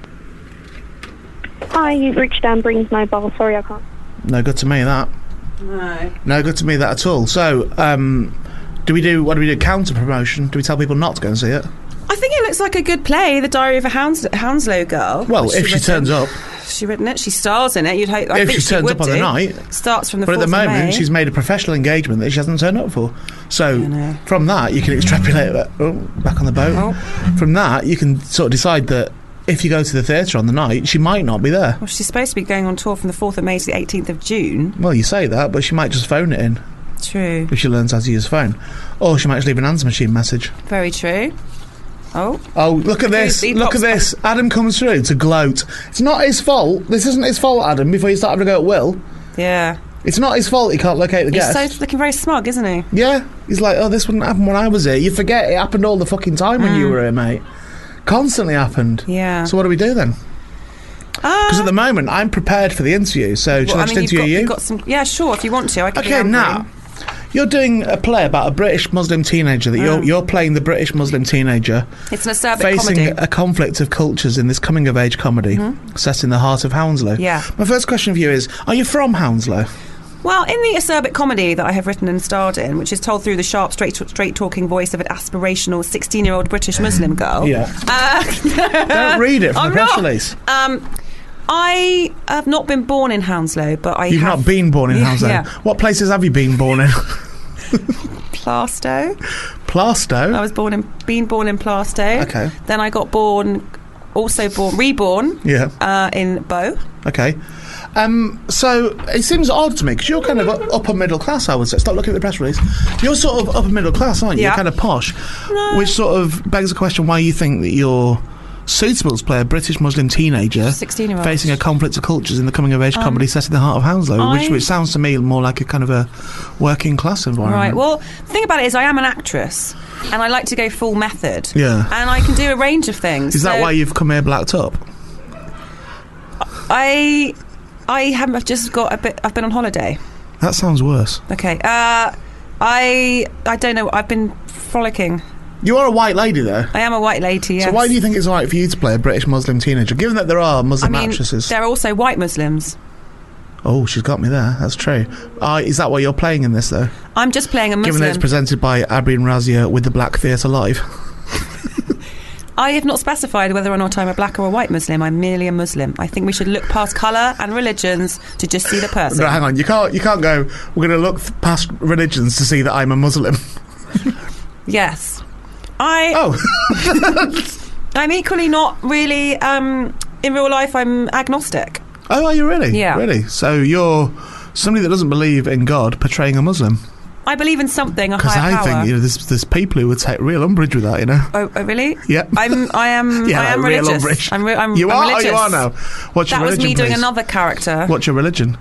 Hi, you've reached Dan Breen's mobile. Sorry, I can't. No good to me, that. No good to me, that at all. So, what do we do? Counter promotion? Do we tell people not to go and see it? I think it looks like a good play, The Diary of a Hounslow Girl. Well, if she turns up. She's written it. She stars in it. You'd hope. If she turns up on the night. Starts from the 4th But at the of moment, May. she's made a professional engagement that she hasn't turned up for. So, from that, you can extrapolate that. Oh, back on the boat. Oh. From that, you can sort of decide that if you go to the theatre on the night, she might not be there. Well, she's supposed to be going on tour from the 4th of May to the 18th of June. Well, you say that, but she might just phone it in. True. If she learns how to use a phone. Or she might just leave an answer machine message. Very true. Oh, look at this. Look at this. Adam comes through to gloat. It's not his fault. This isn't his fault, Adam, before you start having a go at Will. Yeah. It's not his fault he can't locate the guest. He's so looking very smug, isn't he? Yeah. He's like, oh, this wouldn't happen when I was here. You forget it happened all the fucking time when you were here, mate. Constantly happened. Yeah. So what do we do then? Because at the moment, I'm prepared for the interview. So shall I just interview you? You've got some, yeah, sure, if you want to. I can Okay, now. You're doing a play about a British Muslim teenager. That you're playing the British Muslim teenager. It's an acerbic facing comedy. a conflict of cultures in this coming-of-age comedy set in the heart of Hounslow. Yeah. My first question for you is, are you from Hounslow? Well, in the acerbic comedy that I have written and starred in, which is told through the sharp, straight-talking voice of an aspirational 16-year-old British Muslim girl. Yeah. Don't read it from the press release. I have not been born in Hounslow, but You've not been born in Hounslow? Yeah. What places have you been born in? Plaistow. Plaistow? I was born in Plaistow. Okay. Then I got reborn in Bow. Okay. So it seems odd to me because you're kind of upper middle class, I would say. Stop looking at the press release. You're sort of upper middle class, aren't you? Yeah. You're kind of posh. No. Which sort of begs the question why you think that you're suitable to play a British Muslim teenager 16-year-old. facing a conflict of cultures in the coming-of-age comedy set in the heart of Hounslow, which sounds to me more like a kind of a working class environment. Right. Well, the thing about it is I am an actress and I like to go full method. Yeah. And I can do a range of things. Is that why you've come here blacked up? I haven't. I've been on holiday. That sounds worse. Okay. I don't know. I've been frolicking. You are a white lady, though. I am a white lady, yes. So why do you think it's alright for you to play a British Muslim teenager, given that there are Muslim actresses? There are also white Muslims. Oh, she's got me there. That's true. Is that what you're playing in this, though? I'm just playing a Muslim. Given that it's presented by Abrin Razia with the Black Theatre Live. I have not specified whether or not I'm a black or a white Muslim. I'm merely a Muslim. I think we should look past colour and religions to just see the person. No, hang on. You can't go, we're going to look past religions to see that I'm a Muslim. Yes. Oh. I'm equally not really, in real life, I'm agnostic. Oh, are you really? Yeah. Really? So you're somebody that doesn't believe in God portraying a Muslim? I believe in something, a higher power. Because I think there's people who would take real umbrage with that, you know. Oh really? Yeah. I am real religious. Umbrage. I'm you are. religious. Oh, you are now. What's your religion? That was me doing please? Another character. What's your religion?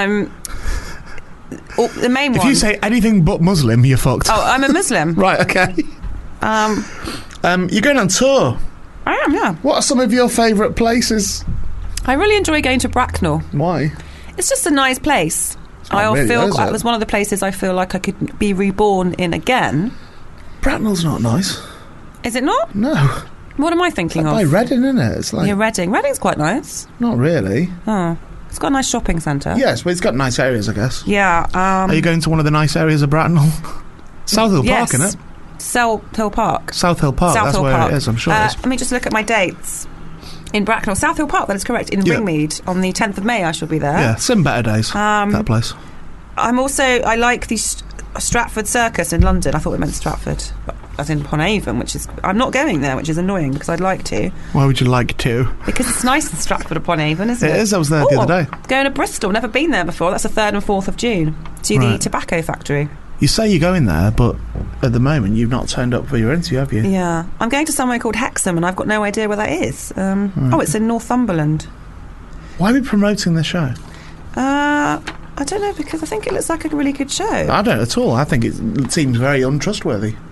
The main one. If you say anything but Muslim, you're fucked. Oh, I'm a Muslim. Right. Okay. You're going on tour. I am. Yeah. What are some of your favourite places? I really enjoy going to Bracknell. It It's just a nice place. It was one of the places I feel like I could be reborn in again. Bracknell's not nice. Is it not? No. What am I thinking of? By Reading, isn't it? It's like Reading. Reading's quite nice. Not really. Oh, it's got a nice shopping centre. Yes, but it's got nice areas, I guess. Yeah. Are you going to one of the nice areas of Bracknell? South Hill Park, isn't it? South Hill Park. South Hill Park. That's where it is. I'm sure it is. Let me just look at my dates. In Bracknell, South Hill Park. That is correct. In Ringmead on the 10th of May, I shall be there. Yeah, some better days. That place. I like the Stratford Circus in London. I thought it meant Stratford, as in Pon Avon, which is I'm not going there, which is annoying because I'd like to. Why would you like to? Because it's nice in Stratford upon Avon, isn't it? It is. I was there the other day. Going to Bristol. Never been there before. That's the 3rd and 4th of June to the tobacco factory. You say you're going there, but at the moment you've not turned up for your interview, have you? Yeah, I'm going to somewhere called Hexham, and I've got no idea where that is. Oh, it's in Northumberland. Why are we promoting the show? I don't know, because I think it looks like a really good show. I don't at all. I think it seems very untrustworthy.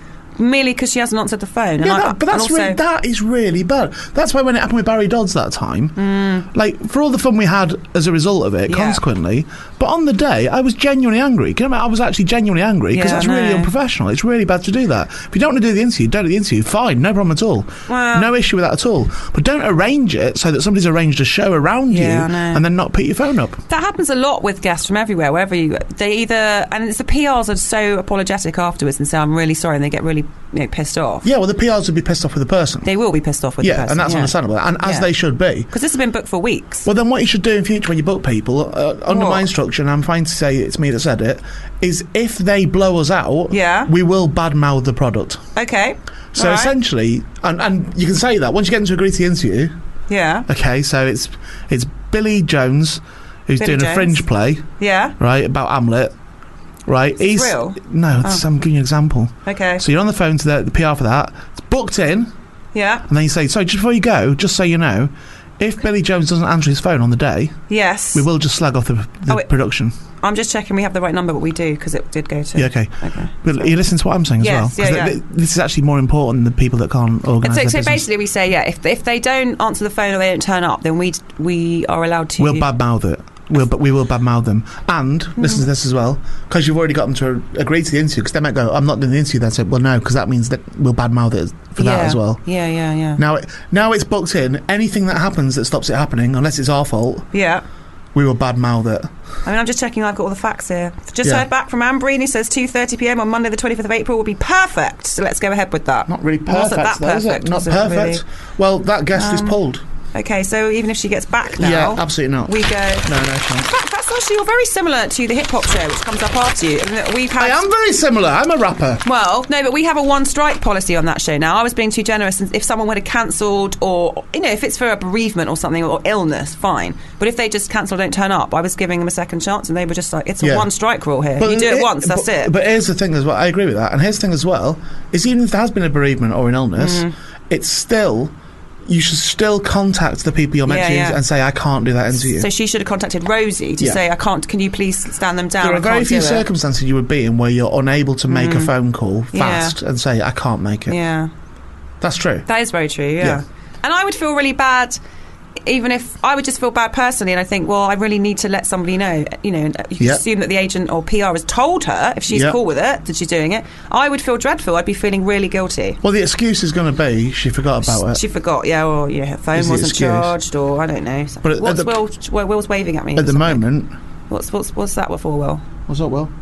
merely because she hasn't answered the phone. And Yeah, but that is really bad. That's why when it happened with Barry Dodds that time, like, for all the fun we had as a result of it, Yeah. consequently, but on the day, I was genuinely angry. Can you imagine? I was actually genuinely angry because Yeah, that's I really know. unprofessional. It's really bad to do that. If you don't want to do the interview, don't do the interview. Fine, no problem at all. Well- No issue with that at all. But don't arrange it so that somebody's arranged a show around Yeah, I you know. and then not pick your phone up. That happens a lot with guests from everywhere, wherever you. They either, and it's the PRs are so apologetic afterwards and say I'm really sorry, and they get really pissed off. Yeah, well, the PRs would be pissed off with the person. They will be pissed off with the Yeah, person. and that's understandable, and as Yeah. they should be. Because this has been booked for weeks. Well, then what you should do in future when you book people, under What? my instruction, I'm fine to say it's me that said it, is if they blow us out, Yeah. we will badmouth the product. Okay. So All right. essentially, and you can say that once you get into agree to the interview, Yeah. okay, so it's Billy Jones who's Billy doing a Jones. fringe play, Yeah. right, about Hamlet, right? Is it real? No, I'm giving you an example. Okay. So you're on the phone to the PR for that, it's booked in, Yeah. and then you say, so just before you go, just so you know, if Billy Jones doesn't answer his phone on the day, Yes. we will just slag off the wait. production. I'm just checking we have the right number, but we do because it did go to. Yeah, okay. Okay. But you listen to what I'm saying as Yes, well. 'Cause yeah, yeah. this is actually more important than the people that can't organise And their so business. basically, we say if they don't answer the phone or they don't turn up, then we are allowed to. We'll badmouth it. We will badmouth them. And listen to this as well, because you've already got them to agree to the interview, because they might go, I'm not doing the interview. They say, well, no, because that means that we'll badmouth it for that as well. Yeah, yeah, yeah. Now it's booked in. Anything that happens that stops it happening, unless it's our fault, Yeah. we will badmouth it. I mean, I'm just checking. I've got all the facts here. Just Yeah. heard back from Ambreen. He says 2:30 p.m. on Monday, the 25th of April, will be perfect. So let's go ahead with that. Not really Wasn't perfect, that though, is it? perfect, Not was it, perfect. really? Well, that guest is pulled. Okay, so even if she gets back now, Yeah, absolutely not. we go. No chance. That's actually you're very similar to the hip hop show, which comes up after you. And we've had. I am very similar. I'm a rapper. Well, no, but we have a one strike policy on that show now. I was being too generous, and if someone would have cancelled, or if it's for a bereavement or something or illness, fine. But if they just cancel, don't turn up, I was giving them a second chance, and they were just like, "It's a Yeah. one strike rule here. You do it once, that's it." But here's the thing as well. I agree with that. And here's the thing as well: is even if there has been a bereavement or an illness, it's still. You should still contact the people you're mentioning and say, I can't do that interview. So she should have contacted Rosie to say, I can't, can you please stand them down? There are I very can't few do it." circumstances you would be in where you're unable to make a phone call fast and say, I can't make it. Yeah. That's true. That is very true, yeah. Yeah. And I would feel really bad, even if I would just feel bad personally, and I think, well, I really need to let somebody know. You can assume that the agent or PR has told her, if she's cool with it, that she's doing it. I would feel dreadful. I'd be feeling really guilty. Well, the excuse is going to be she forgot about it. She forgot, or her phone Is the wasn't excuse. charged, or I don't know. But Will's waving at me. At the moment... What's that for, Will? What's up, Will?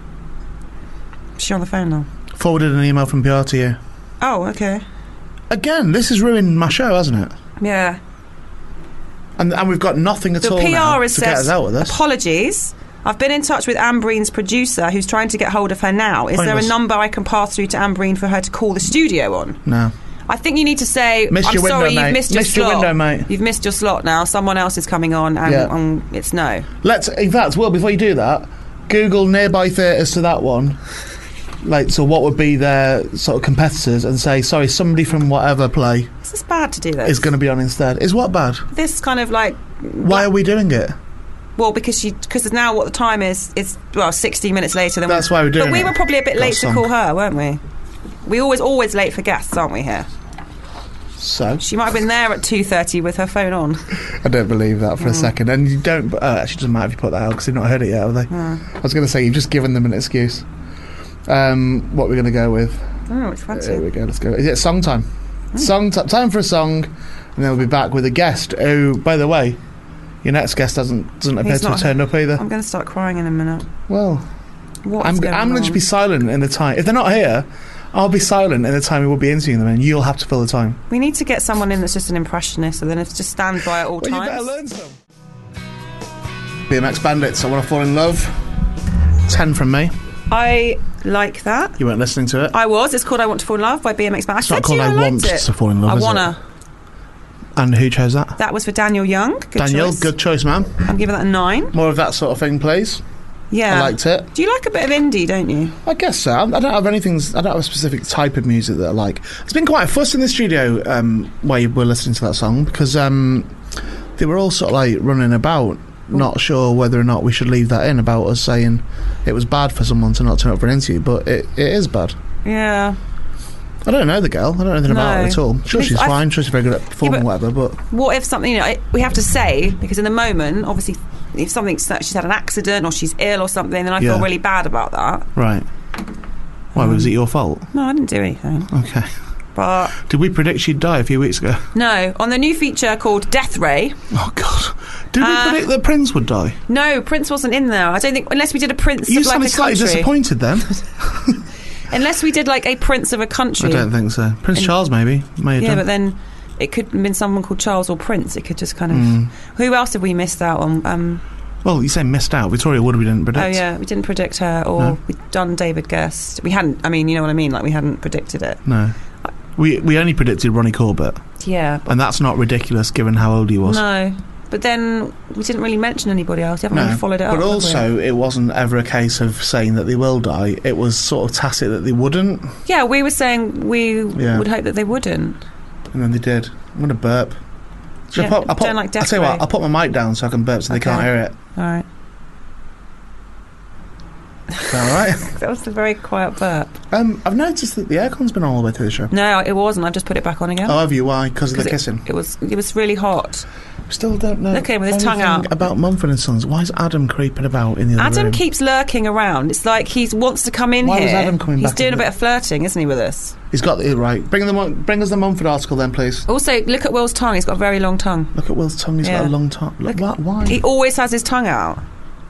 Is she on the phone now? Forwarded an email from PR to you. Oh, okay. Again, this has ruined my show, hasn't it? Yeah. And we've got nothing at The all PR now has to get us said, out of this. apologies. I've been in touch with Ambreen's producer, who's trying to get hold of her now. Is there a Pointless. number I can pass through to Ambreen for her to call the studio on? No. I think you need to say, Missed I'm your window, sorry, mate. you've missed your Missed your slot. window, mate. You've missed your slot now. Someone else is coming on, and it's no. In fact, Will, before you do that, Google nearby theatres to that one. So what would be their sort of competitors, and say, sorry, somebody from whatever play This is bad to do this. is going to be on instead. Is what bad? This kind of like... Why are we doing it? Well, because now what the time is, it's 16 minutes later than That's why we're doing But we it. were probably a bit Got late to some. call her, weren't we? We always late for guests, aren't we, here? So? She might have been there at 2:30 with her phone on. I don't believe that for a second. And you don't... actually, it doesn't matter if you put that out, because they've not heard it yet, have they? I was going to say, you've just given them an excuse. What we're going to go with... Oh, it's fancy. There we go, let's go. Is it song time? Time for a song, and then we'll be back with a guest who, by the way, your next guest doesn't appear to have turned up either. I'm going to start crying in a minute. Well, What's I'm going going to on? just be silent in the time. If they're not here, I'll be silent in the time we will be interviewing them, and you'll have to fill the time. We need to get someone in that's just an impressionist, and then it's just stand by at all Well, you times. better learn some. BMX Bandits, I Want to Fall in Love. 10 from me. I like that. You weren't listening to it. I was. It's called I Want to Fall in Love by BMX Band. It's not called I Want to Fall in Love, I is it? wanna. And who chose that? That was for Daniel Young. Good Daniel, choice. good choice, man. I'm giving that a 9. More of that sort of thing, please. Yeah. I liked it. Do you like a bit of indie, don't you? I guess so. I don't have I don't have a specific type of music that I like. It's been quite a fuss in the studio while you were listening to that song, because they were all sort of like running about, not sure whether or not we should leave that in, about us saying it was bad for someone to not turn up for an interview, but it is bad. Yeah. I don't know the girl. I don't know anything about her at all. Sure, she's I- fine. Sure, she's very good at performing, whatever. But What if something, we have to say, because in the moment, obviously, if she's had an accident or she's ill or something, then I feel really bad about that. right. Why was it your fault? No, I didn't do anything. Okay. But Did we predict she'd die a few weeks ago? no, on the new feature called Death Ray, Oh God! Did we predict that Prince would die? no, Prince wasn't in there. I don't think, unless we did a Prince You of like sounded a slightly country. disappointed then. Unless we did like a Prince of a country. I don't think so. Prince Charles maybe may have Yeah, done. but then it could have been someone called Charles or Prince. It could just kind of. Who else have we missed out on? Well, you say missed out. Victoria Wood we didn't predict. Oh yeah, we didn't predict her, or No. we'd done David Guest. We hadn't. I mean, you know what I mean. Like we hadn't predicted it. No. We only predicted Ronnie Corbett, Yeah. and that's not ridiculous given how old he was. No, but then we didn't really mention anybody else. You haven't really followed it up. But have we? also, it wasn't ever a case of saying that they will die. It was sort of tacit that they wouldn't, yeah, we were saying we would hope that they wouldn't. and then they did. I'm going to burp. Should Yeah, I don't like I'll tell you Death what, Ray. I'll put my mic down so I can burp so they Okay. can't hear it. All right. Is that all right? That was a very quiet burp. I've noticed that the aircon's been on all the way through the show. No, it wasn't. I just put it back on again. Oh, have you? Why? Because of the 'Cause kissing? It was really hot. Still don't know. Look at him with his tongue anything out. About Mumford & Sons. Why is Adam creeping about in the other Adam room? keeps lurking around. It's like he wants to come in Why here. was Adam coming He's back doing in a bit of flirting, isn't he, with us? He's got the right. Bring us the Mumford article then, please. Also, look at Will's tongue. He's got a very long tongue. Look at Will's tongue. He's got Yeah. a long tongue. Look, why? He always has his tongue out.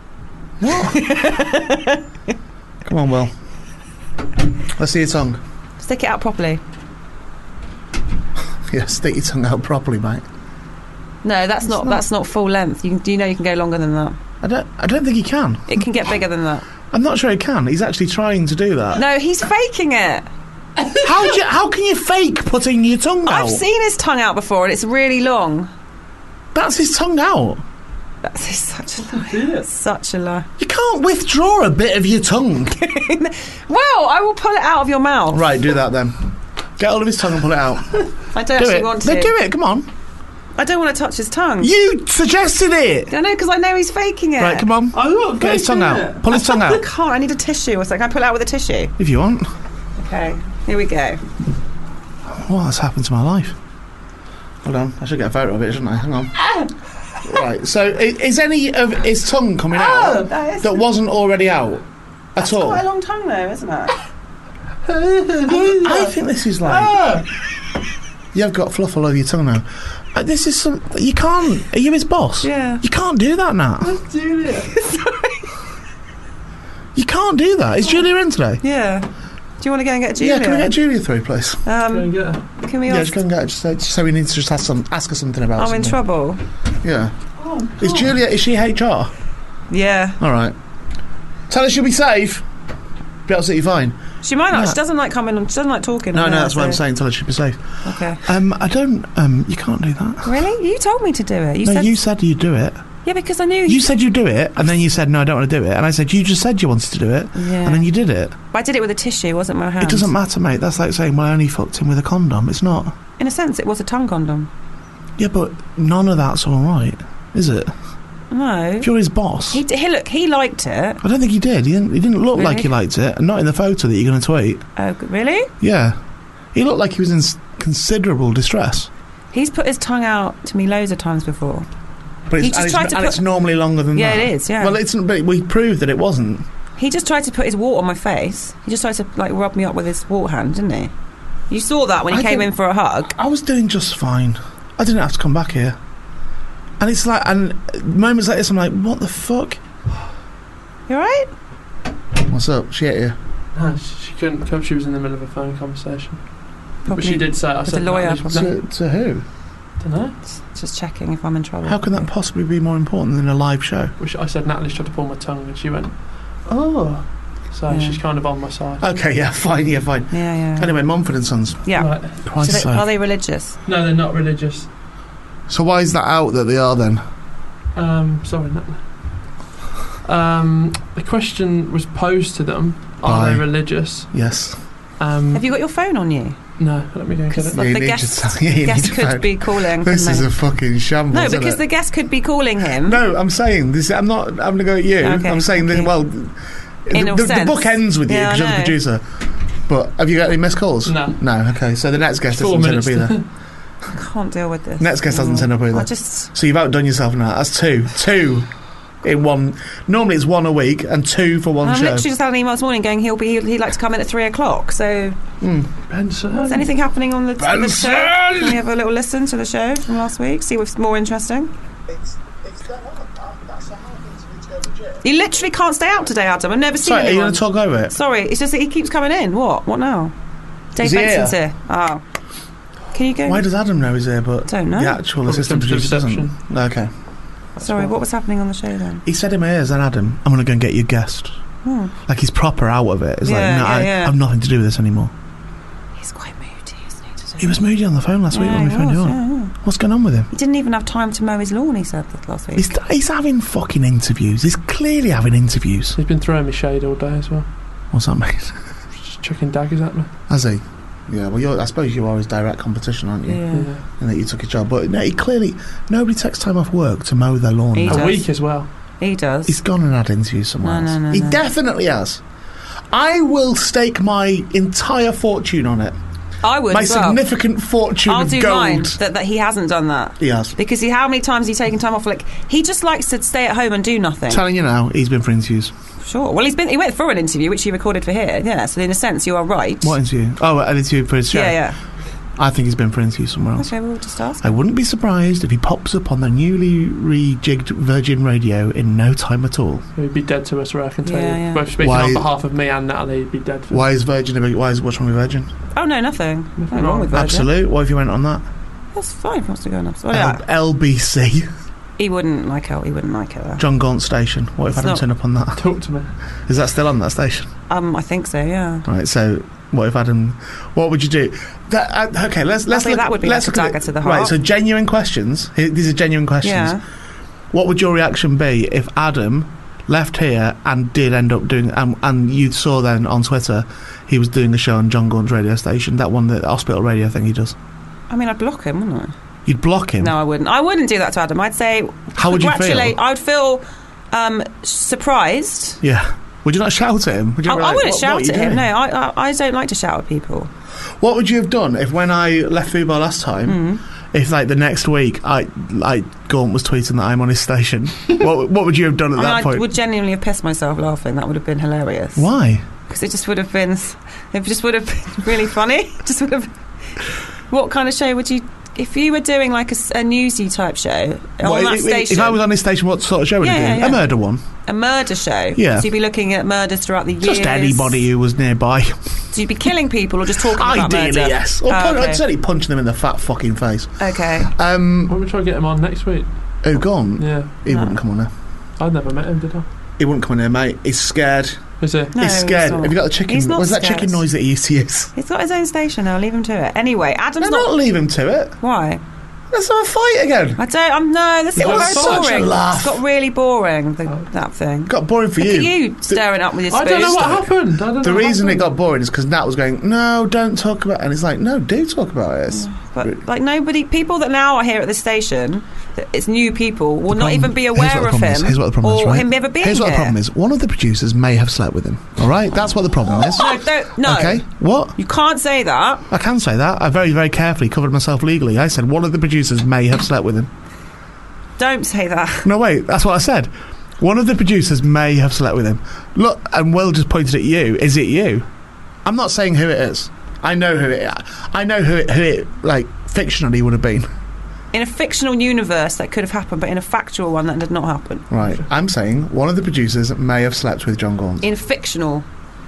What? Come on, Will. Let's see your tongue. Stick it out properly. Yeah, stick your tongue out properly, mate. No, that's not full length. You can go longer than that. I don't think he can. It can get bigger than that. I'm not sure he can. He's actually trying to do that. No, he's faking it. How can you fake putting your tongue out? I've seen his tongue out before, and it's really long. That's his tongue out. That's such a lie. Such a lie. You can't withdraw a bit of your tongue. Well, I will pull it out of your mouth. Right, do that then. Get hold of his tongue and pull it out. I don't Do actually it. want to. Then do it. Come on. I don't want to touch his tongue. You suggested it. I know, because I know he's faking it. Right, come on. Get his tongue out. Pull his tongue I out. can't. I need a tissue. Can I pull it out with a tissue? If you want. Okay. Here we go. What has happened to my life? Hold on. I should get a photo of it, shouldn't I? Hang on. Right. So, is any of his tongue coming out that wasn't already out at all? Quite a long tongue, though, isn't it? I think this is like. You've got fluff all over your tongue now. This is some. You can't. Are you his boss? Yeah. You can't do that now. Julia. You can't do that. Is Julia in today? Yeah. Do you want to go and get Julia? Yeah, can we get Julia through, please? Go and get her. Can we Yeah, ask? just go and get her. Just so we need to just ask her something about I'm in something. trouble. Yeah. Is Julia, is she HR? Yeah. Alright. Tell her she'll be safe. Be absolutely fine. She might not. No. She doesn't like coming. She doesn't like talking. No, on no, air, that's what I'm so- saying. Tell her she'll be safe. Okay. I don't, you can't do that. Really? You told me to do it. No, you said you'd do it. Yeah, because I knew You said you'd do it, and then you said, no, I don't want to do it. And I said, you just said you wanted to do it, Yeah. and then you did it. But I did it with a tissue. It wasn't my hand. It doesn't matter, mate. That's like saying, well, I only fucked him with a condom. It's not. In a sense, it was a tongue condom. Yeah, but none of that's all right, is it? No. If you're his boss. He liked it. I don't think he did. He didn't look like Really? he liked it, and not in the photo that you're going to tweet. Oh, really? Yeah. He looked like he was in considerable distress. He's put his tongue out to me loads of times before. But He just tried to it's put- normally longer than Yeah, that. it is, yeah. Well, but we proved that it wasn't. He just tried to put his wart on my face. He just tried to like rub me up with his wart hand, didn't he? You saw that when he I came didn't- in for a hug. I was doing just fine. I didn't have to come back here. And it's like, and moments like this, I'm like, what the fuck? You alright? What's up? She hit you. No, she couldn't come. She was in the middle of a phone conversation. Probably But she did say, I with said, a lawyer, no, probably. To who? don't know. Just checking if I'm in trouble. How can that possibly be more important than a live show? Which I said, Natalie's tried to pull my tongue, and she went, oh. So Yeah. she's kind of on my side. Okay, yeah, fine. Yeah, yeah. Anyway, Mumford & Sons. Yeah. Right. Christ's So are sake. they religious? No, they're not religious. So why is that out that they are then? Sorry, Natalie. The question was posed to them: are By- they religious? Yes. Have you got your phone on you? No, let me go and get 'Cause it. like, you the need guest, to- yeah, you need guest to could phone. be calling. This couldn't is they? a fucking shambles. No, isn't because it? the guest could be calling him. No, I'm saying this. I'm not having to go at you. Okay, I'm saying okay. that. Well, In the a book sense. ends with you Yeah, because you're the I know. producer. But have you got any missed calls? No. No, okay. So the next guest 4 doesn't turn up minutes. either. I can't deal with this. Next guest doesn't turn up either. I just... So you've outdone yourself now. That's two in one. Normally it's one a week and two for one I show. literally just had an email this morning going he'd like to come in at 3 o'clock. So Benson. is anything happening on the show? Benson! Can we have a little listen to the show from last week? See what's more interesting. You literally can't stay out today, Adam. I've never seen Sorry, are you anyone. going to talk over it? Sorry, it's just that he keeps coming in. What now? Dave Is he Benson's here. Oh. Can you go? Why does Adam know he's here, but Don't know. the actual Probably assistant comes to producer doesn't? reception. Okay. Sorry, what was happening on the show then? He said in my ears, then Adam, I'm going to go and get your guest. Like he's proper out of it. It's like, no, I have nothing to do with this anymore. He's quite moody, isn't he? today? He was moody on the phone last week when we he phoned you was, on. yeah. What's going on with him? He didn't even have time to mow his lawn, he said last week. He's having fucking interviews. He's clearly having interviews. He's been throwing me shade all day as well. What's that mean? Just chucking daggers at me. Has he? Yeah, well, I suppose you are his direct competition, aren't you? Yeah. And that you took a job. But no, he clearly... Nobody takes time off work to mow their lawn. He now. does. A week as well. He does. He's gone and had interviews somewhere else. No, He no. definitely has. I will stake my entire fortune on it. I would My as well. significant fortune I'll of do gold. mine that he hasn't done that. He has. Because how many times has he taken time off? Like, he just likes to stay at home and do nothing. Telling you now, he's been for interviews. Sure. Well, he went for an interview, which he recorded for here. Yeah, so in a sense, you are right. What interview? Oh, an interview for his show. Yeah. I think he's been for interviews somewhere else. Okay, we'll just ask. I wouldn't be surprised if he pops up on the newly rejigged Virgin Radio in no time at all. He'd be dead to us, I can tell Yeah. you. Both speaking Why- on behalf of me and Natalie, he'd be dead for Why is Virgin a big... What's wrong with Virgin? Oh, no, nothing. Nothing wrong with Virgin. Absolute. What if you went on that? That's fine if he wants to go on. Well, yeah, LBC. he wouldn't like it. He wouldn't like it. John Gaunt Station. What if It's Adam not- turned up on that? Talk to me. Is that still on that station? I think so. Yeah. Right, so... What if Adam... What would you do? Okay, let's I think look... that would be let's like a look at dagger it. to the heart. Right, so genuine questions. These are genuine questions. Yeah. What would your reaction be if Adam left here and did end up doing... and you saw then on Twitter he was doing a show on John Gaunt's radio station, that one, the hospital radio thing he does. I mean, I'd block him, wouldn't I? You'd block him? No, I wouldn't. I wouldn't do that to Adam. I'd say... How would you feel? I would feel surprised. Yeah. Would you not shout at him? Would you be I like, wouldn't what shout are you at him. doing? No, I don't like to shout at people. What would you have done if when I left Fubar last time, if like the next week Gaunt was tweeting that I'm on his station, what would you have done at that I point? would genuinely have pissed myself laughing. That would have been hilarious. Why? Because it just would have been really funny. Just would have. What kind of show would you? If you were doing like a newsy type show on that station, If I was on his station, what sort of show would it be? Yeah. A murder one. a murder show, Yeah. so you'd be looking at murders throughout the years. Just anybody who was nearby. So you'd be killing people or just talking about Ideally, murder. yes. Or Oh, okay. I'd certainly punch them in the fat fucking face. Okay. Why don't we try to get him on next week? Who Gaunt? Yeah. He No. wouldn't come on there. I'd never met him, did I? He wouldn't come on here, mate. He's scared. Is it? No, He's scared. he's not. Have you got the chicken? He's not What's that scared. chicken noise that he used to use? He's got his own station now. Leave him to it. Anyway, Adam's No, not leave him to it. Why? Let's have a fight again. I don't. No, this is It very was such a boring. laugh. It's got really boring. That thing. Got boring for Look you. at you staring up with your I spoon. don't know what happened. The reason it got boring is because Nat was going, no, don't talk about it. And it's like, no, do talk about it. But like nobody, people that now are here at the station, it's new people, will not even be aware of him. Here's what the problem is, or right? him ever being Here's what the here. problem is. One of the producers may have slept with him. All right? That's what the problem is. No. Okay? What? You can't say that. I can say that. I very, very carefully covered myself legally. I said one of the producers may have slept with him. Don't say that. No, wait. That's what I said. One of the producers may have slept with him. Look, and Will just pointed at you. Is it you? I'm not saying who it is. I know who it. I know who it like fictionally would have been. In a fictional universe, that could have happened, but in a factual one, that did not happen. Right. I'm saying one of the producers may have slept with John Gaunt. In fictional,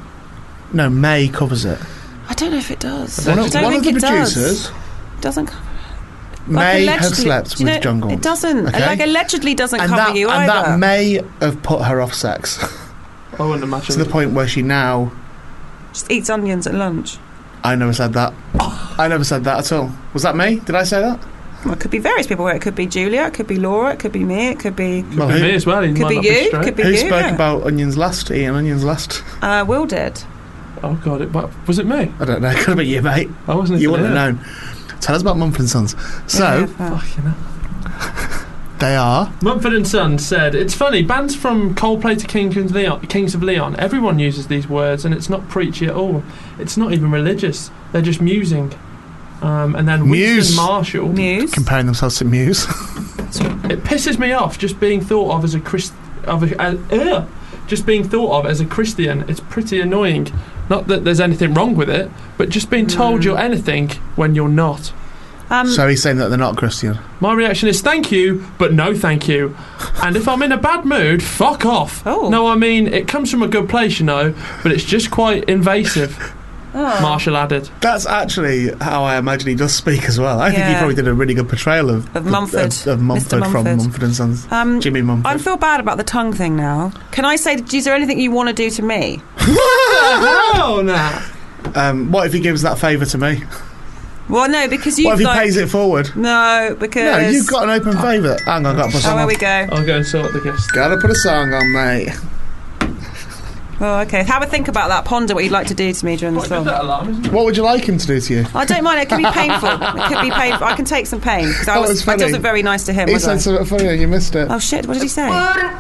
No, may covers it. I don't know if it does. One I of, don't one think of the it producers does. Doesn't cover. may have allegedly- slept do you with know, John Gaunt. It doesn't. Okay? Like allegedly doesn't and cover that, you and either. that may have put her off sex I wouldn't imagine. to the point where she now. Just eats onions at lunch. I never said that. I never said that at all. Was that me? Did I say that? Well, it could be various people. It could be Julia. It could be Laura. It could be me. It could be. Well, Could be who, me as well. He Could might be not you, straight. could be who you, spoke yeah. about onions last? Eating onions last? Will did. Oh god, was it me? I don't know. Could have been you, mate. I wasn't. You even wouldn't here. have known. Tell us about Mumford and Sons. So, Yeah, Fucking hell. They are. Mumford & Sons said, it's funny, bands from Coldplay to Kings of Leon, everyone uses these words and it's not preachy at all. It's not even religious. They're just musing. And then Muse. Winston Marshall... Muse. Comparing themselves to Muse. It pisses me off just being thought of as a just being thought of as a Christian. It's pretty annoying. Not that there's anything wrong with it, but just being told you're anything when you're not. So he's saying that they're not Christian. My reaction is thank you, but no thank you. And if I'm in a bad mood, fuck off. Oh. No, I mean, it comes from a good place, you know, but it's just quite invasive, Marshall added. That's actually how I imagine he does speak as well. I think he probably did a really good portrayal of Mumford. of Mumford Mr. from Mumford. Mumford & Sons. Jimmy Mumford. I feel bad about the tongue thing now. Can I say, is there anything you want to do to me? Oh, nah. What if he gives that favour to me? Well, no, because you. What if he pays it forward? No, because. No, you've got an open favour. Hang on, I've got to put a song Oh, there on. we go. I'll go and sort the guest. Gotta put a song on, mate. Oh, okay. Have a think about that. Ponder what you'd like to do to me during the film. What would you like him to do to you? I don't mind. It could be painful. It could be painful. I can take some pain because That was I funny. wasn't very nice to him. He Was I? said something funny and you missed it. Oh shit! What did he say?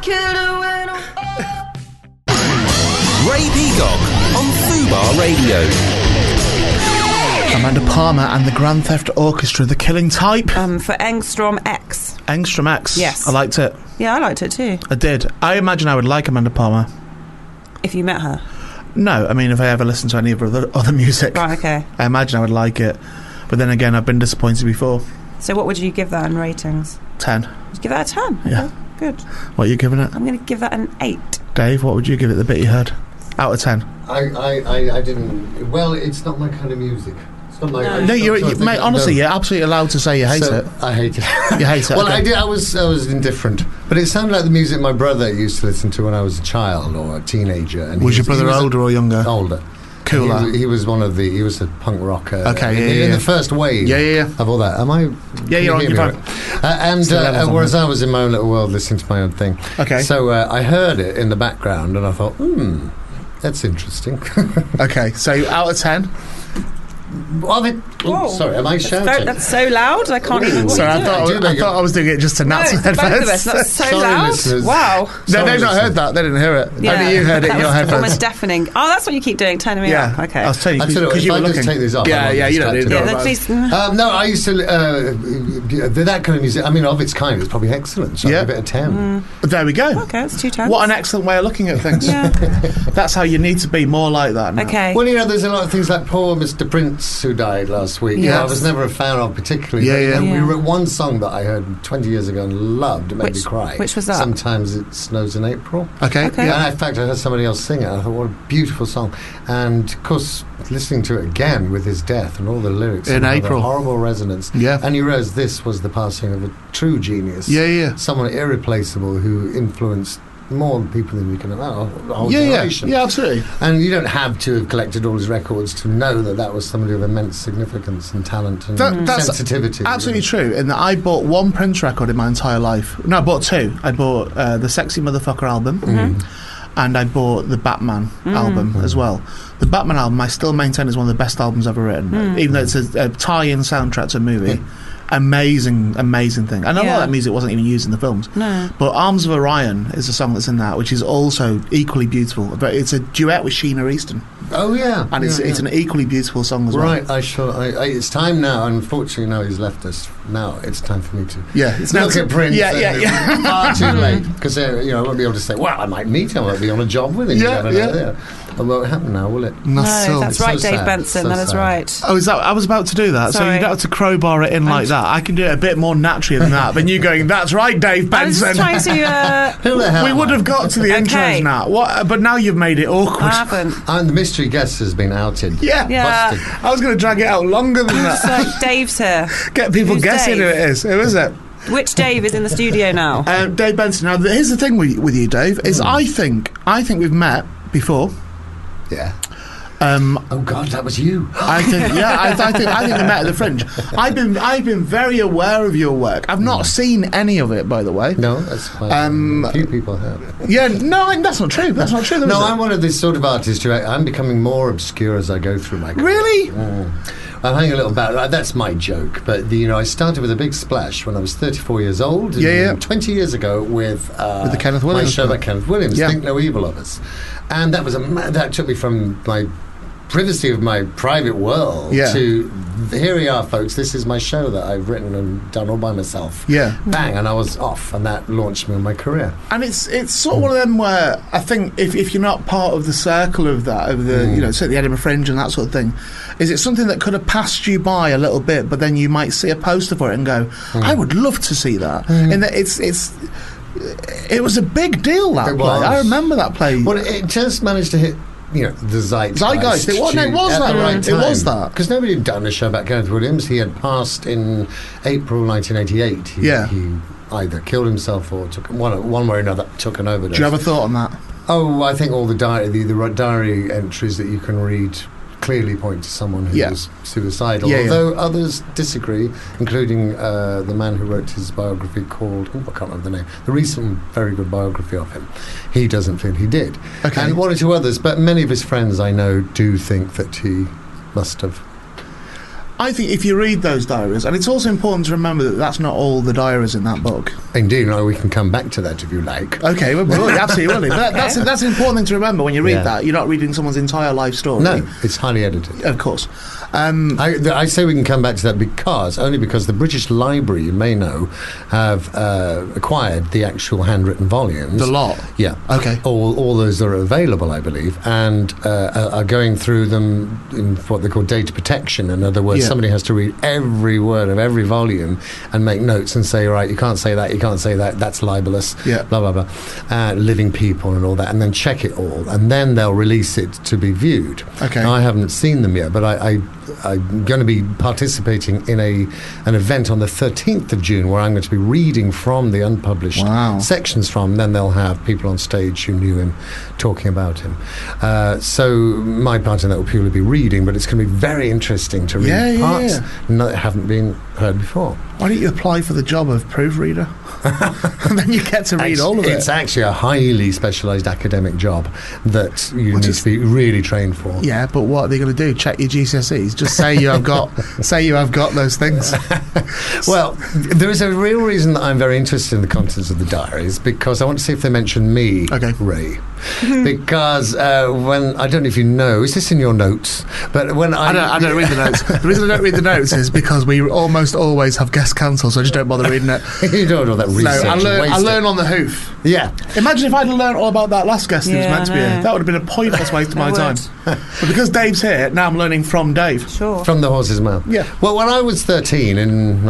Ray Peacock on Fubar Radio. Amanda Palmer and the Grand Theft Orchestra, The Killing Type. For Engstrom X. Engstrom X. Yes. I liked it. Yeah, I liked it too. I did. I imagine I would like Amanda Palmer. If you met her. No, I mean if I ever listened to any of her other music, Right. Okay. I imagine I would like it. But then again, I've been disappointed before. So what would you give that in ratings? 10. Would you give that a 10? Yeah. Okay, good. What are you giving it? I'm going to give that an 8. Dave, what would you give it, the bit you heard? Out of 10. I didn't. Well, it's not my kind of music. It's not my. No. No, I think- mate, honestly, no. you're absolutely allowed to say you hate So, it. I hate it. You hate it. Well, okay. I did. I was indifferent, but it sounded like the music my brother used to listen to when I was a child or a teenager. And Was he your brother he was older or younger? Older. Cooler. He was one of the. He was a punk rocker. Okay, in yeah. the first wave. Yeah. Of all that. Am I? Yeah, you're on can your hear me phone. right? Still levels on Whereas that. I was in my own little world listening to my own thing. Okay. So I heard it in the background and I thought, that's interesting. Okay, so out of 10. Whoa. Sorry, am I shouting? That's so loud. I can't even. What Sorry, are I you thought doing? I thought I was doing it just to No, Nats it's to both of us. That's so Sorry, loud. listeners. Wow. No, Sorry, they've not listen. heard that. They didn't hear it. Yeah. Only you heard it in That your was headphones. almost deafening. Oh, that's what you keep doing, turning me Yeah. up. Okay. I was telling you I tell you what, because if you were I just looking. take this off, Yeah, I'm yeah, you don't need to distracted. know Yeah, about it. please. No, I used to. That kind of music, I mean, of its kind, it's probably excellent. So Yeah. I'd give it a 10. There we go. Okay, that's 2 10. What an excellent way of looking at things. Yeah. That's how you need to be, more like that now. Okay. Well, there's a lot of things like poor Mr. Prince who died last week. Yes. I was never a fan of particularly. Yeah, but, yeah. We Yeah. wrote one song that I heard 20 years ago and loved. It made me cry. which was that? Sometimes It Snows in April. Okay. Okay. Yeah. And in fact, I heard somebody else sing it. And I thought, what a beautiful song. And of course, listening to it again with his death and all the lyrics In have April. a horrible resonance. Yeah. And you realise this was the passing of a true genius. Yeah. Someone irreplaceable who influenced more people than we can imagine. A whole Yeah, generation. yeah, absolutely. And you don't have to have collected all his records to know that that was somebody of immense significance and talent and That's sensitivity. absolutely true. In that I bought one Prince record in my entire life. No, I bought 2. I bought the Sexy Motherfucker album, and I bought the Batman album as well. The Batman album, I still maintain, is one of the best albums ever written, even though it's a tie-in soundtrack to a movie. Amazing thing. And a lot Yeah. of that music wasn't even used in the films. No. But Arms of Orion is a song that's in that, which is also equally beautiful. But it's a duet with Sheena Easton, Oh, yeah. and it's an equally beautiful song as well. Right, it's time now. Unfortunately, now he's left us. Now it's time for me to Yeah, it's now look to- at Prince. Yeah, and yeah. it's far too late because I won't be able to say, well, I might meet him. I'll be on a job with him. You Yeah, never know. yeah. It won't happen now, will it? No, So- that's It's right, so Dave sad. Benson. So That is sad. right. Oh, is that? I was about to do that, so Sorry. you don't have to crowbar it in like that. I can do it a bit more naturally than that. Than you going, "That's right, Dave I was Benson." just trying to. Who the hell? We would have got to the Okay. intros now. What? But now you've made it awkward. I haven't. And the mystery guest has been outed. Yeah. Yeah. Busted. I was going to drag it out longer than It's that. like Dave's here. Get people Who's guessing Dave? who it is. Who is it? Which Dave is in the studio now? Dave Benson. Now, here's the thing with you, Dave. Is I think we've met before. Yeah. Oh God, that was you. I think, I think we met at the Fringe. I've been very aware of your work. I've not seen any of it, by the way. No, that's quite. A few people have. Yeah, no, that's not true. That's not true. Though, No, is it? I'm one of these sort of artists who I'm becoming more obscure as I go through my career. Really? I'm having a little bout. That's my joke. But, I started with a big splash when I was 34 years old. 20 years ago with the Kenneth Williams. My show about Kenneth Williams, Think No Evil of Us. And that was that took me from my privacy of my private world to here we are, folks. This is my show that I've written and done all by myself. Yeah, bang, and I was off, and that launched me on my career. And it's sort of one of them where I think if you're not part of the circle of that, of the say the Edinburgh Fringe and that sort of thing, is it something that could have passed you by a little bit, but then you might see a poster for it and go, I would love to see that. And that it was a big deal, that play. I remember that play. Well, it just managed to hit the zeitgeist. It was that. Because nobody had done a show about Kenneth Williams. He had passed in April 1988. He either killed himself or took one way or another took an overdose. Do you have a thought on that? Oh, I think all the diary entries that you can read clearly point to someone who was suicidal. Although others disagree, including the man who wrote his biography called, I can't remember the name, the recent very good biography of him. He doesn't feel he did. Okay. And one or two others, but many of his friends I know do think that he must have. I think if you read those diaries, and it's also important to remember that that's not all the diaries in that book. Indeed, we can come back to that if you like. Okay, we absolutely will. But that's an important thing to remember when you read that. You're not reading someone's entire life story. No, it's highly edited. Of course. I say we can come back to that because the British Library, you may know, have acquired the actual handwritten volumes. The lot? Yeah. Okay. All those are available, I believe, and are going through them in what they call data protection. In other words, somebody has to read every word of every volume and make notes and say, right, you can't say that, that's libelous, blah, blah, blah, living people and all that, and then check it all, and then they'll release it to be viewed. Okay. Now, I haven't seen them yet, but I'm going to be participating in an event on the 13th of June where I'm going to be reading from the unpublished sections from. Then they'll have people on stage who knew him talking about him. So my part in that will purely be reading, but it's going to be very interesting to read parts that haven't been heard before. Why don't you apply for the job of proofreader? And then you get to read all of it. It's actually a highly specialised academic job that you need to be really trained for. Yeah, but what are they going to do? Check your GCSEs? Just say you have got those things. Well, there is a real reason that I'm very interested in the contents of the diaries, because I want to see if they mention me, Ray. Because when I don't know if you know, is this in your notes? But when I don't read the notes. The reason I don't read the notes is because we almost always have guest cancelled, so I just don't bother reading it. You don't know that research. No, I learn on the hoof. Yeah. Imagine if I'd learned all about that last guest who was meant to be here. That would have been a pointless waste of my time. But because Dave's here, now I'm learning from Dave. Sure. From the horse's mouth. Yeah. Well, when I was 13 in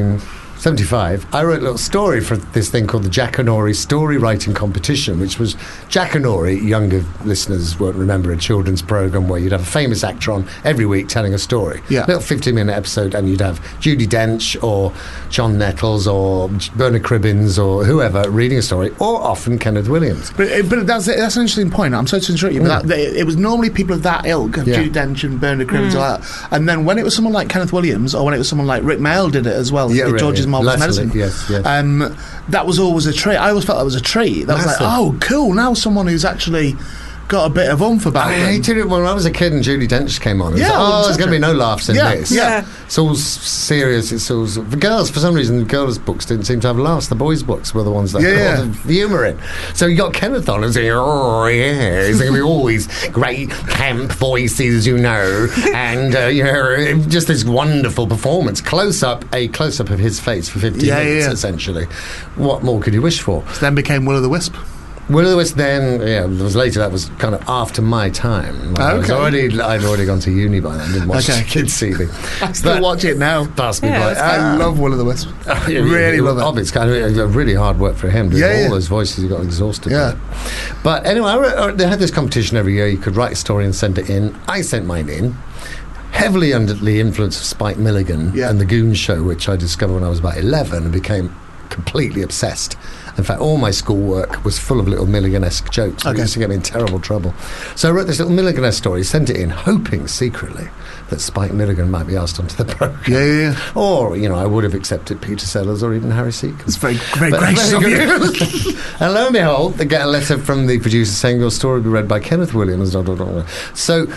1975, I wrote a little story for this thing called the Jackanory Story Writing Competition, which was Jackanory. Younger listeners won't remember a children's programme where you'd have a famous actor on every week telling a story. Yeah. Little 15-minute episode, and you'd have Judi Dench or John Nettles or Bernard Cribbins or whoever reading a story, or often Kenneth Williams. But that's an interesting point. I'm sorry to interrupt you, but it was normally people of that ilk, Judi Dench and Bernard Cribbins, like that. And then when it was someone like Kenneth Williams, or when it was someone like Rick Mayall did it as well, George's Marvellous Medicine. Yes. That was always a treat. I always felt that was a treat. That was like, oh, cool. Now someone who's actually got a bit of oomph about it. I hated it when I was a kid and Judi Dench came on. There's going to be no laughs in this. Yeah. It's all serious. It's all the girls. For some reason, the girls' books didn't seem to have laughs. The boys' books were the ones that had the humour in. So you got Kenneth on and saying, "Oh yeah, it's going to be all these great camp voices, and just this wonderful performance. A close up of his face for 15 minutes, essentially. What more could you wish for? So then became Will o' the Wisp. Will o' the Wisp then, it was later, that was kind of after my time. I'd already gone to uni by then, didn't watch Kids TV. I still watch it now. Pass me by. I love Will o' the Wisp. Really love it. It's kind of really hard work for him. All those voices, he got exhausted. But anyway, they had this competition every year. You could write a story and send it in. I sent mine in. Heavily under the influence of Spike Milligan and The Goon Show, which I discovered when I was about 11 and became completely obsessed. In fact, all my schoolwork was full of little Milligan-esque jokes. It used to get me in terrible trouble. So I wrote this little Milligan-esque story, sent it in, hoping secretly that Spike Milligan might be asked onto the programme. Or, I would have accepted Peter Sellers or even Harry Seacombe. It's very gracious of you. And lo and behold, they get a letter from the producer saying your story will be read by Kenneth Williams. So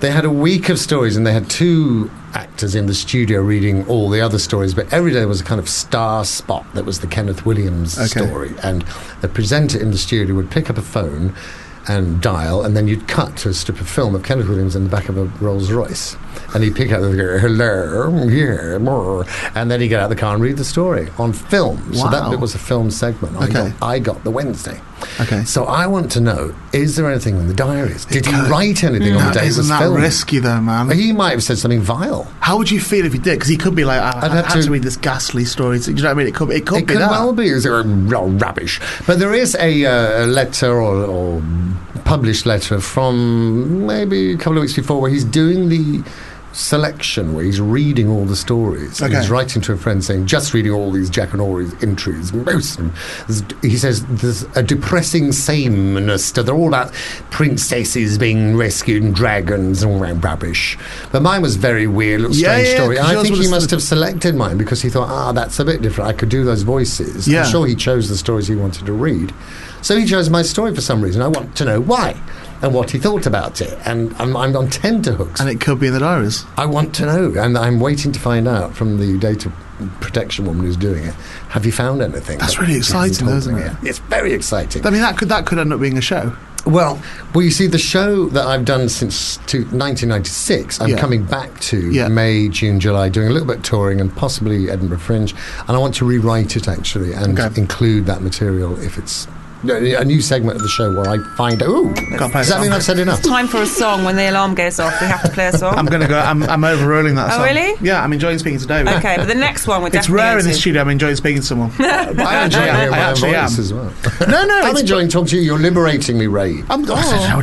They had a week of stories, and they had 2 actors in the studio reading all the other stories, but every day was a kind of star spot that was the Kenneth Williams story, and the presenter in the studio would pick up a phone and dial, and then you'd cut to a strip of film of Kenneth Williams in the back of a Rolls Royce, and he'd pick up and go, hello, yeah, more, and then he'd get out of the car and read the story on film. So that bit was a film segment. I got the Wednesday. Okay. So I want to know, is there anything in the diaries? Did he write anything on the day it was filmed? Isn't that risky though, man? He might have said something vile. How would you feel if he did? Because he could be like, I had to read this ghastly story. Do you know what I mean? It could be that. Well be. It's rubbish. But there is a letter or published letter from maybe a couple of weeks before where he's doing the selection, where he's reading all the stories. And he's writing to a friend saying, just reading all these Jack and Ory's entries, most of them. He says there's a depressing sameness to, they're all about princesses being rescued and dragons and all that rubbish. But mine was very weird, little strange story. And I think he must have selected mine because he thought, that's a bit different. I could do those voices. I'm sure he chose the stories he wanted to read. So he chose my story for some reason. I want to know why and what he thought about it. And I'm on tenterhooks. And it could be in the diaries. I want to know. And I'm waiting to find out from the data protection woman who's doing it. Have you found anything? That's really exciting, isn't it? It's very exciting. I mean, that could end up being a show. Well, you see, the show that I've done since 1996, I'm coming back to May, June, July, doing a little bit of touring and possibly Edinburgh Fringe. And I want to rewrite it, actually, and include that material if it's a new segment of the show where I find does that mean I've said enough? It's time for a song. When the alarm goes off, we have to play a song. I'm gonna go. I'm overruling that song. Oh, really? Yeah, I'm enjoying speaking to David. Okay, but the next one we're definitely. It's rare in the studio. I'm enjoying speaking to someone. I actually am as well. No, I'm enjoying talking to you. You're liberating me, Ray. No, let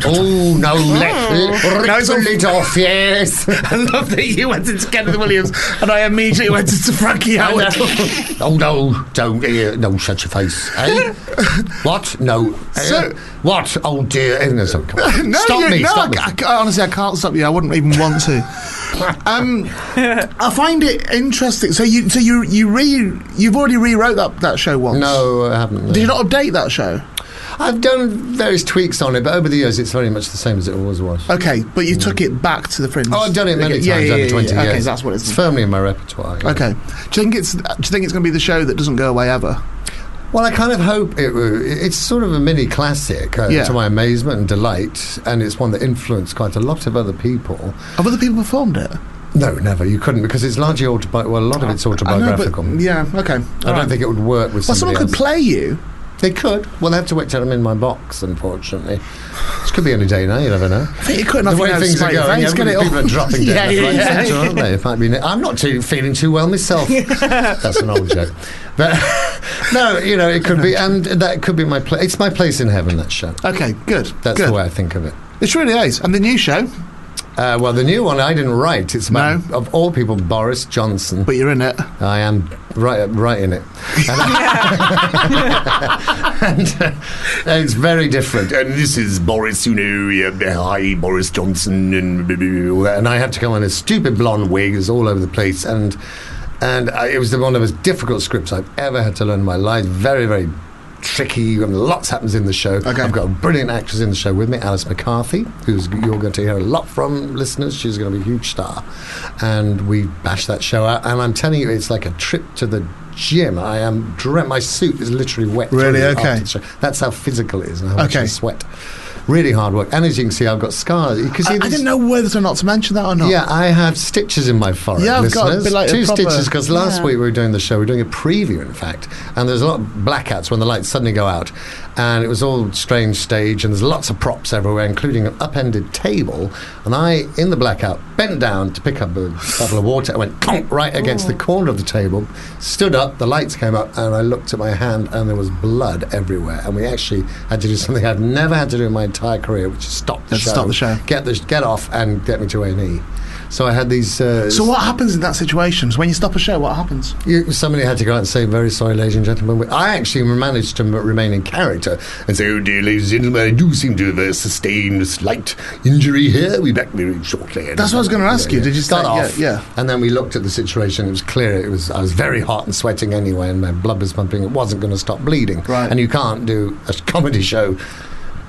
it off. Yes. I love that you went into Kenneth Williams and I immediately went into Frankie Howard. Oh no! Don't no, shut your face. Eh? What? No. What? Oh dear! No, stop me! Honestly, I can't stop you. I wouldn't even want to. I find it interesting. So you've already rewrote that show once. No, I haven't. No. Did you not update that show? I've done various tweaks on it, but over the years it's very much the same as it always was. Okay, but you took it back to the Fringe. Oh, I've done it many times over 20 years. Okay, that's what it's firmly in my repertoire. Yeah. Okay. Do you think it's going to be the show that doesn't go away ever? Well, I kind of hope it's sort of a mini classic to my amazement and delight, and it's one that influenced quite a lot of other people. Have other people performed it? No, never. You couldn't, because it's largely a lot of it's autobiographical. Okay. I don't think it would work with somebody someone could play you. They could. Well, they have to wait till I'm in my box, unfortunately. This could be any day now, you never know. I think you couldn't. The way things are going, people are dropping dead left, right and centre, aren't they? It might be, I'm not feeling too well myself. That's an old joke. But, no, it could be, and that could be my place. It's my place in heaven, that show. Okay, good. That's the way I think of it. It really is. And the new show? Well, the new one I didn't write. It's about, of all people, Boris Johnson. But you're in it. I am right in it. And it's very different. And this is Boris, hi, Boris Johnson. And I had to come on a stupid blonde wig. It was all over the place. And it was one of the most difficult scripts I've ever had to learn in my life. Very, very tricky, and lots happens in the show. I've got a brilliant actress in the show with me, Alice McCarthy, who's you're going to hear a lot from, listeners. She's going to be a huge star, and we bashed that show out, and I'm telling you, it's like a trip to the gym. I am drenched. My suit is literally wet. Really? Okay. That's how physical it is and how much I sweat. Really hard work. And as you can see, I've got scars. I didn't know whether or not to mention that or not. Yeah, I have stitches in my forehead. Yeah, I've got a bit like 2 stitches, because last week we were doing the show, we were doing a preview, in fact, and there's a lot of blackouts when the lights suddenly go out, and it was all strange stage, and there's lots of props everywhere, including an upended table, and I, in the blackout, bent down to pick up a bottle of water. I went right against the corner of the table, stood up, the lights came up, and I looked at my hand, and there was blood everywhere, and we actually had to do something I've never had to do in my entire career, which is stop the show, get off and get me to A&E. So I had these... so what happens in that situation? So when you stop a show, what happens? Somebody had to go out and say, very sorry, ladies and gentlemen. I actually managed to remain in character and say, oh dear, ladies and gentlemen, I do seem to have sustained a slight injury here. We'll be back very shortly. That's what I was going to ask you. Did you start off? Yeah. And then we looked at the situation. It was clear. I was very hot and sweating anyway, and my blood was pumping. It wasn't going to stop bleeding. Right. And you can't do a comedy show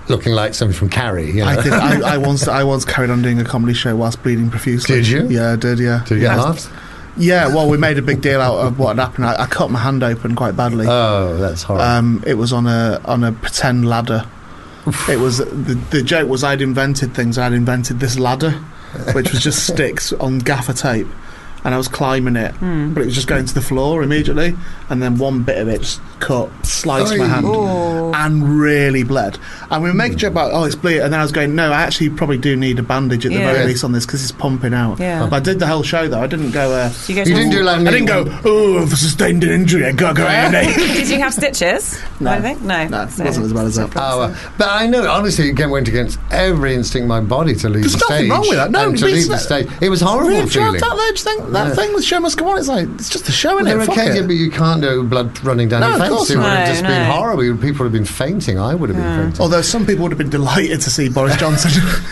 looking like something from Carrie. You know? I did. I once carried on doing a comedy show whilst bleeding profusely. Did you? Yeah, I did. Yeah. Did you get laughs? Yeah. Well, we made a big deal out of what had happened. I cut my hand open quite badly. Oh, that's horrible. It was on a pretend ladder. It was the joke was I'd invented things. I'd invented this ladder, which was just sticks on gaffer tape, and I was climbing it, but it was just going to the floor immediately, and then one bit of it just sliced my hand, and really bled. And we were making a joke about, it's bleeding, and then I was going, no, I actually probably do need a bandage at the very least on this because it's pumping out. Yeah. But I did the whole show though. I didn't go. You didn't do like I didn't go. Oh, I've sustained an injury. I got to go A&E. Did you have stitches? No. I think no. It wasn't as bad as that. But I know, honestly, it went against every instinct in my body to leave the stage. There's nothing wrong with that. No, and to leave the stage. It was horrible feeling. That thing with Show Must Go On, it's just a show, Well, innit? Fuck okay, it. but you can't do blood running down your of face. course It would not. have just been horrible. People would have been fainting. I would have been fainting. Although some people would have been delighted to see Boris Johnson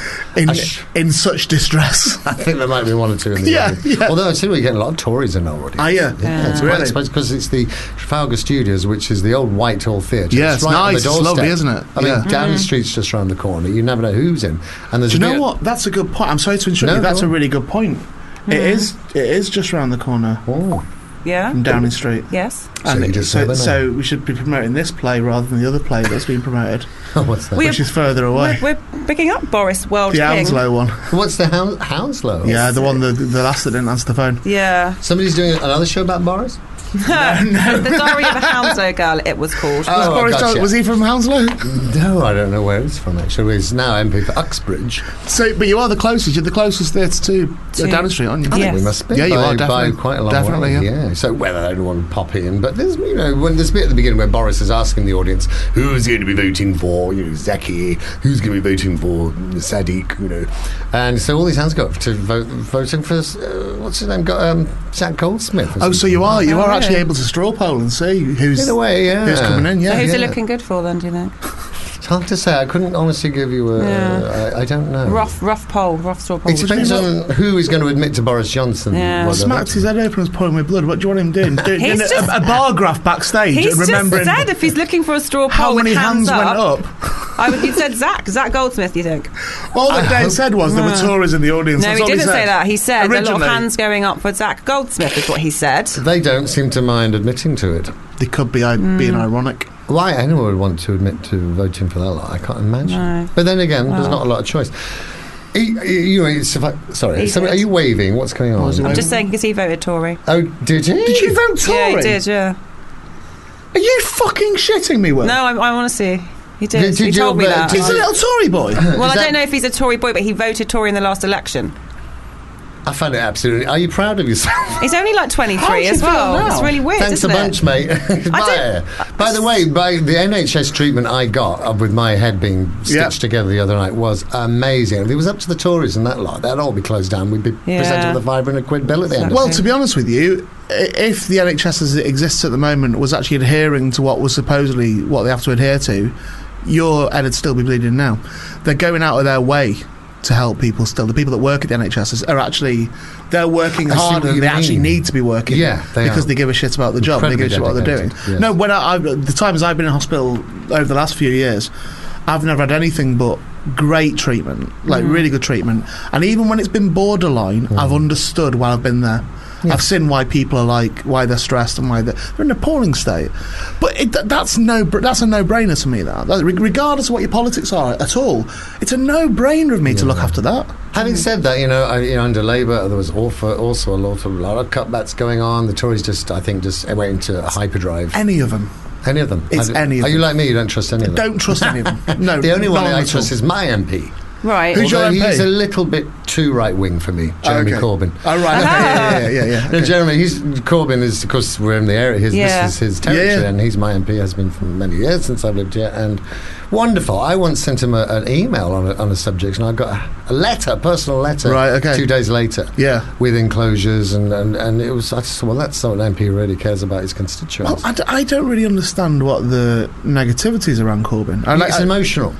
in such distress. I think there might be one or two in the audience. Yeah. Although I see we're getting a lot of Tories in already. It's Really? quite surprising because it's the Trafalgar Studios, which is the old Whitehall Theatre. Yeah, it's right on nice. the It's doorstep. lovely, isn't it? I mean, Yeah. Downing Street's just around the corner. You never know who's in. And there's Do you a know bit- what? That's a good point. I'm sorry to interrupt No, you. That's go a on. really good point. It is just around the corner Oh. Yeah. from Downing Street. Yes. So you just said that now. so we should be promoting this play rather than the other play that's being promoted, What's that? which is further away. We're picking up Boris World The King. Hounslow one. What's the Hounslow? Yeah, the one, the last that didn't answer the phone. Yeah. Somebody's doing another show about Boris? The Diary of a Hounslow Girl, it was called. Boris gotcha. Johnson, was he from Hounslow? No, I don't know where he's from, actually. He's now MP for Uxbridge. So, but you are the closest. You're the closest theatre to Downing Street, aren't you? I think Yes. we must be. Yeah, you by, are, definitely. by quite a long Definitely, way. yeah. So whether they want to pop in, but there's when there's a bit at the beginning where Boris is asking the audience who's going to be voting for Zeki, who's going to be voting for Sadiq, and so all these hands go up to voting for what's his name? Zach Goldsmith. Oh, so you are Oh, actually really? able to straw poll and see who's in a way, yeah. who's coming in. Yeah, So who's yeah. it looking good for then, do you think? It's hard to say. I couldn't honestly give you a. I don't know. Rough straw poll. It depends on who is going to admit to Boris Johnson. Yeah. whether Smacked his head open and was pouring with blood. What do you want him doing? Doing He's just- a bar graph backstage, He's remembering just said if he's looking for a straw poll how with many hands went up. You said Zach Goldsmith, you think? All that Dave said was there were Tories in the audience. No, That's he all didn't said. say that. He said a lot of Originally. hands going up for Zach Goldsmith is what he said. They don't seem to mind admitting to it. They could be being ironic. Why anyone would want to admit to voting for that lot, I can't imagine. No. But then again, there's not a lot of choice. Sorry, are you waving? What's going on? I'm just saying because he voted Tory. Oh, did he? Did you vote Tory? Yeah, he did, yeah. Are you fucking shitting me, Will? No, I want to see. He did. Did He you told me that. He's a little Tory boy. Well, I that- don't know if he's a Tory boy, but he voted Tory in the last election. I find it absolutely. Are you proud of yourself? He's only like 23 How does as he feel well. now? It's really weird, Thanks a isn't bunch, it? mate. don't- By the way, by the NHS treatment I got with my head being stitched together the other night was amazing. If it was up to the Tories and that lot, that'd all be closed down. We'd be presented with a £500 bill at the end of it. Well, to be honest with you, if the NHS as it exists at the moment was actually adhering to what was supposedly what they have to adhere to, your head would still be bleeding now. They're going out of their way to help people still. The people that work at the NHS are actually, they're working I see harder what than you they actually mean. need to be working. Yeah, they because are. they give a shit about the job. They give a shit about what they're doing. dedicated, yes. No, when the times I've been in hospital over the last few years, I've never had anything but great treatment, like really good treatment. And even when it's been borderline, I've understood while I've been there. Yeah. I've seen why people are like, why they're stressed and why they're in an appalling state. But that's a no-brainer to me. That regardless of what your politics are at all, it's a no-brainer of me to look after that. Having said that, under Labour there was also a lot of cutbacks going on. The Tories just went into hyperdrive. Any of them. Any of them? It's any of Are you them. like me? You don't trust any of them? Don't trust any of them. No. The only one none I at trust all. is my MP. Right. Who's your Although MP? he's a little bit too right wing for me, Jeremy Okay. Corbyn. Oh, right. Okay. Yeah. No, Okay. Jeremy, Corbyn is, of course, we're in the area. This is his territory, Yeah. and he's my MP, has been for many years since I've lived here, and wonderful. I once sent him an email on a subject, and I got a personal letter, Right, okay. 2 days later, Yeah. with enclosures, and it was, I just thought, well, that's what an MP really cares about his constituents. Well, I don't really understand what the negativities around Corbyn. It's emotional.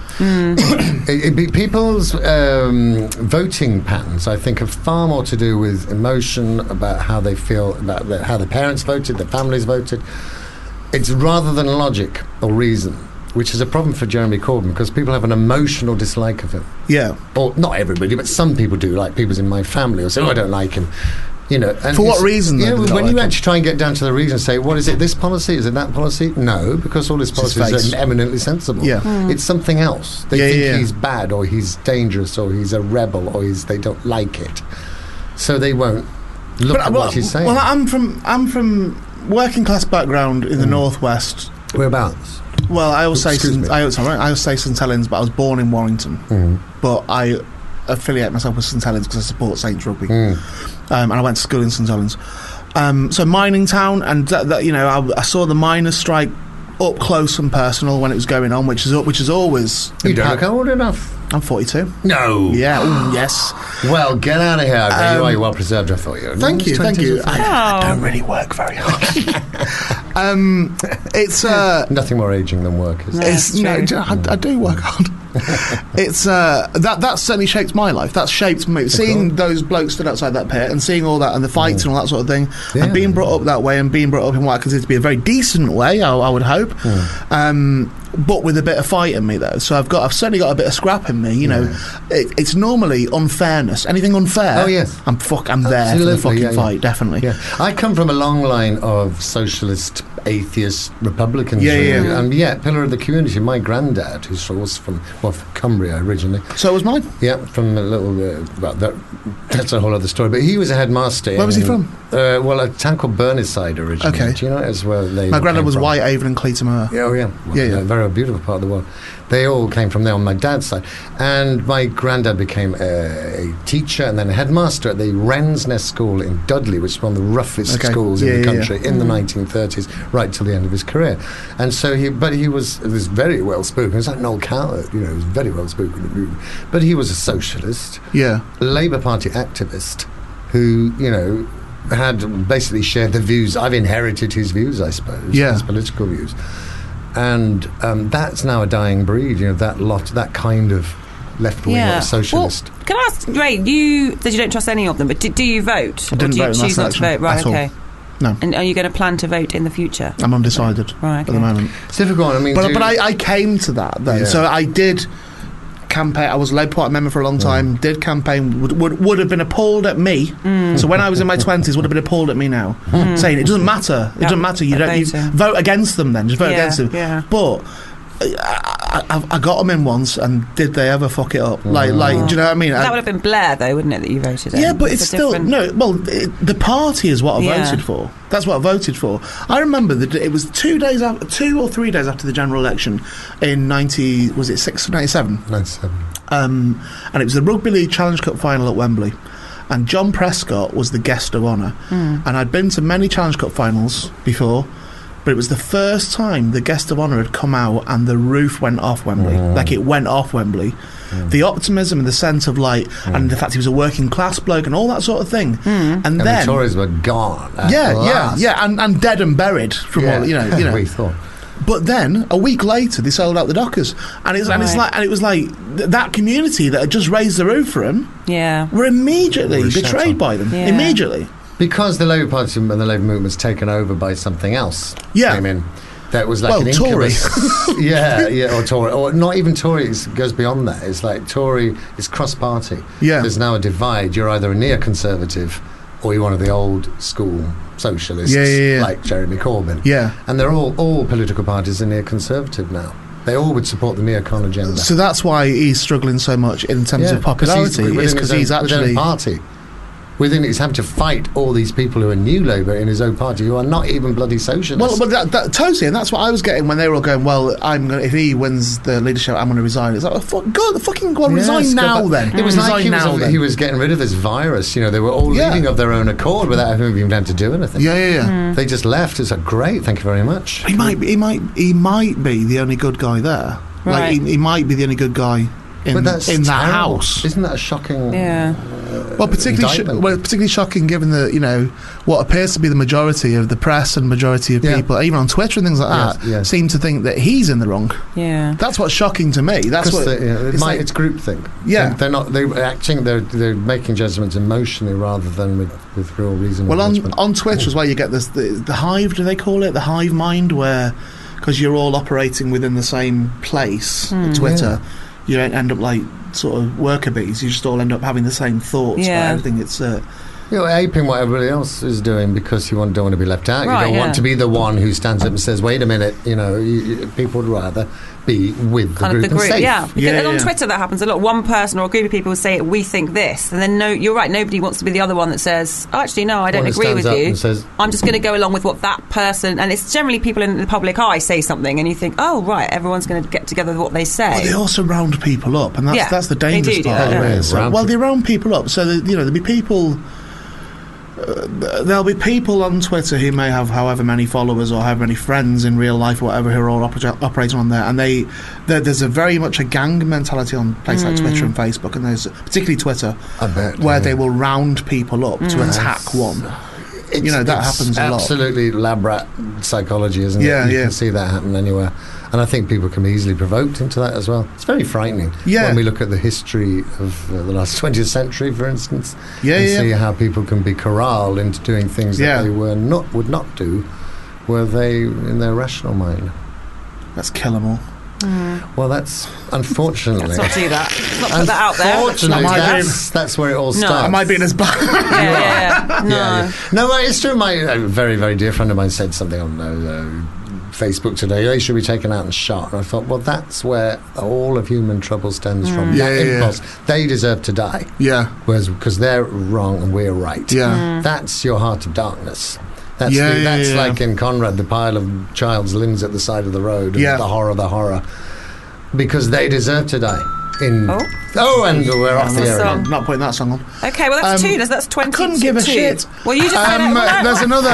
People's voting patterns, I think, have far more to do with emotion about how they feel, about how their parents voted, their families voted. It's rather than logic or reason. which is a problem for Jeremy Corbyn because people have an emotional dislike of him. Yeah. Or not everybody, but some people do. Like people in my family will say, I don't like him. You know, and for what reason? Yeah, when when you actually try and get down to the reason, say, what is it? This policy? Is it that policy? No, because all his policies are eminently sensible. Yeah. It's something else. They think he's bad, or he's dangerous, or he's a rebel, or they don't like it, so they won't look at what he's saying. Well, I'm from working class background in the northwest. Whereabouts? Well, I always say St Helens, but I was born in Warrington. But I affiliate myself with St Helens because I support Saints Rugby, and I went to school in St Helens. So mining town, and I saw the miners' strike up close and personal when it was going on, which is always. You don't look old enough. I'm 42. No. Yeah. Ooh, yes. Well, get out of here. You are well preserved, I thought you. Thank you. I don't really work very hard. It's nothing more aging than work, is it? I do work hard. It's that certainly shaped my life. That shaped me. Seeing those blokes stood outside that pit and seeing all that and the fights and all that sort of thing, and being brought up that way and being brought up in what I consider to be a very decent way, I would hope. But with a bit of fight in me, though. So I've certainly got a bit of scrap in me. You know, it's normally unfairness. Anything unfair? Oh yes, I'm there for the fucking fight. Definitely. Yeah, I come from a long line of socialist, atheist Republicans. Yeah. And pillar of the community. My granddad, who was from Cumbria originally. So was mine. Yeah, from a little. That's a whole other story. But he was a headmaster. Where was he from? A town called Burneside originally. Okay. Do you know as well? My granddad was Whitehaven and Cleaton. Yeah. Very beautiful part of the world. They all came from there on my dad's side. And my granddad became a teacher and then a headmaster at the Wren's Nest School in Dudley, which is one of the roughest schools in the country in the 1930s, right till the end of his career. And so he was very well spoken. It was like Noel Coward, he was very well spoken. But he was a socialist, Labour Party activist who, had basically shared the views. I've inherited his views, I suppose, his political views. And that's now a dying breed, that kind of left-wing socialist. Well, can I ask, Ray, you said you don't trust any of them, but do you vote? I didn't vote in that choose not to vote? Right, okay. No. And are you going to plan to vote in the future? I'm undecided at the moment. It's difficult, But I came to that then, so I did campaign. I was a Labour Party member for a long time. Did campaign. Would have been appalled at me. So when I was in my 20s, would have been appalled at me now, saying it doesn't matter. It doesn't matter. You vote against them. Then just vote against them. Yeah. But I got them in once, and did they ever fuck it up? Like, do you know what I mean? That would have been Blair, though, wouldn't it? That you voted in? Yeah, but it's still no. Well, the party is what I voted for. That's what I voted for. I remember that it was 2 or 3 days after the general election in 97? 97. And it was the Rugby League Challenge Cup final at Wembley. And John Prescott was the guest of honour. And I'd been to many Challenge Cup finals before, but it was the first time the guest of honour had come out and the roof went off Wembley. Like, it went off Wembley. The optimism and the sense of and the fact he was a working class bloke and all that sort of thing. And then the Tories were gone. And dead and buried from all we thought. But then a week later they sold out the Dockers, and it was like that community that had just raised the roof for him. Were immediately betrayed by them. Immediately. Because the Labour Party and the Labour movement was taken over by something else. Came in. That was like an Tory. or Tory, or not even Tory. It goes beyond that. It's like Tory is cross-party. There's now a divide. You're either a neoconservative or you're one of the old school socialists, like Jeremy Corbyn. And they're all political parties are neoconservative now. They all would support the neocon agenda. So that's why he's struggling so much in terms of popularity. Is because he's actually party. Within he's having to fight all these people who are new Labour in his own party who are not even bloody socialists. Well, that totally, and that's what I was getting when they were all going, well, if he wins the leadership, I'm going to resign. It's like, resign now then. It was like he was getting rid of this virus. They were all leaving of their own accord without having even had to do anything. They just left. It's like, great, thank you very much. He might be the only good guy there. Right. Like he might be the only good guy in that house. Isn't that a shocking? Well, particularly shocking given the what appears to be the majority of the press and majority of people, even on Twitter and things like that, seem to think that he's in the wrong. That's what's shocking to me. That's what it's groupthink. They're not. They're acting. They're making judgments emotionally rather than with real reason. Well, on Twitter as well, you get this the hive. Do they call it the hive mind where? because you're all operating within the same place, Twitter, you don't end up like sort of worker bees. You just all end up having the same thoughts about everything. It's you're aping what everybody else is doing because you don't want to be left out. Right, you don't want to be the one who stands up and says, "Wait a minute," people would rather be with the group. And safe. Yeah. Because on Twitter that happens a lot. One person or a group of people say, "We think this," and then you're right. Nobody wants to be the other one that says, "Oh, actually, no, I don't agree with you. Says, I'm just going to go along with what that person." And it's generally people in the public eye say something, and you think, "Oh, right, everyone's going to get together with what they say." Well, they also round people up, and that's the dangerous part of it. They round people up. So there'll be people. There'll be people on Twitter who may have however many followers or however many friends in real life or whatever who are all operating on there, and there's a very much a gang mentality on places like Twitter and Facebook, and there's particularly Twitter, I bet, where they will round people up to attack one. That happens a lot. Absolutely lab rat psychology, isn't it? You can see that happen anywhere. And I think people can be easily provoked into that as well. It's very frightening when we look at the history of the last 20th century, for instance, and see how people can be corralled into doing things that they would not do were they in their rational mind. Let's kill them all. Well, that's unfortunately. Let's not do that. Let's not put that out there. Unfortunately, that's where it all starts. Am I being as bad? No, it's true. A very, very dear friend of mine said something on Facebook today. They should be taken out and shot. And I thought, well, that's where all of human trouble stems from. That impulse. They deserve to die. Yeah. Whereas because they're wrong and we're right. Yeah. That's your heart of darkness. That's like in Conrad, the pile of child's limbs at the side of the road, and the horror, because they deserve to die. And we're off the air. I'm not putting that song on. Okay, well that's two. That's 20. I couldn't give a shit. Well, you just there's another.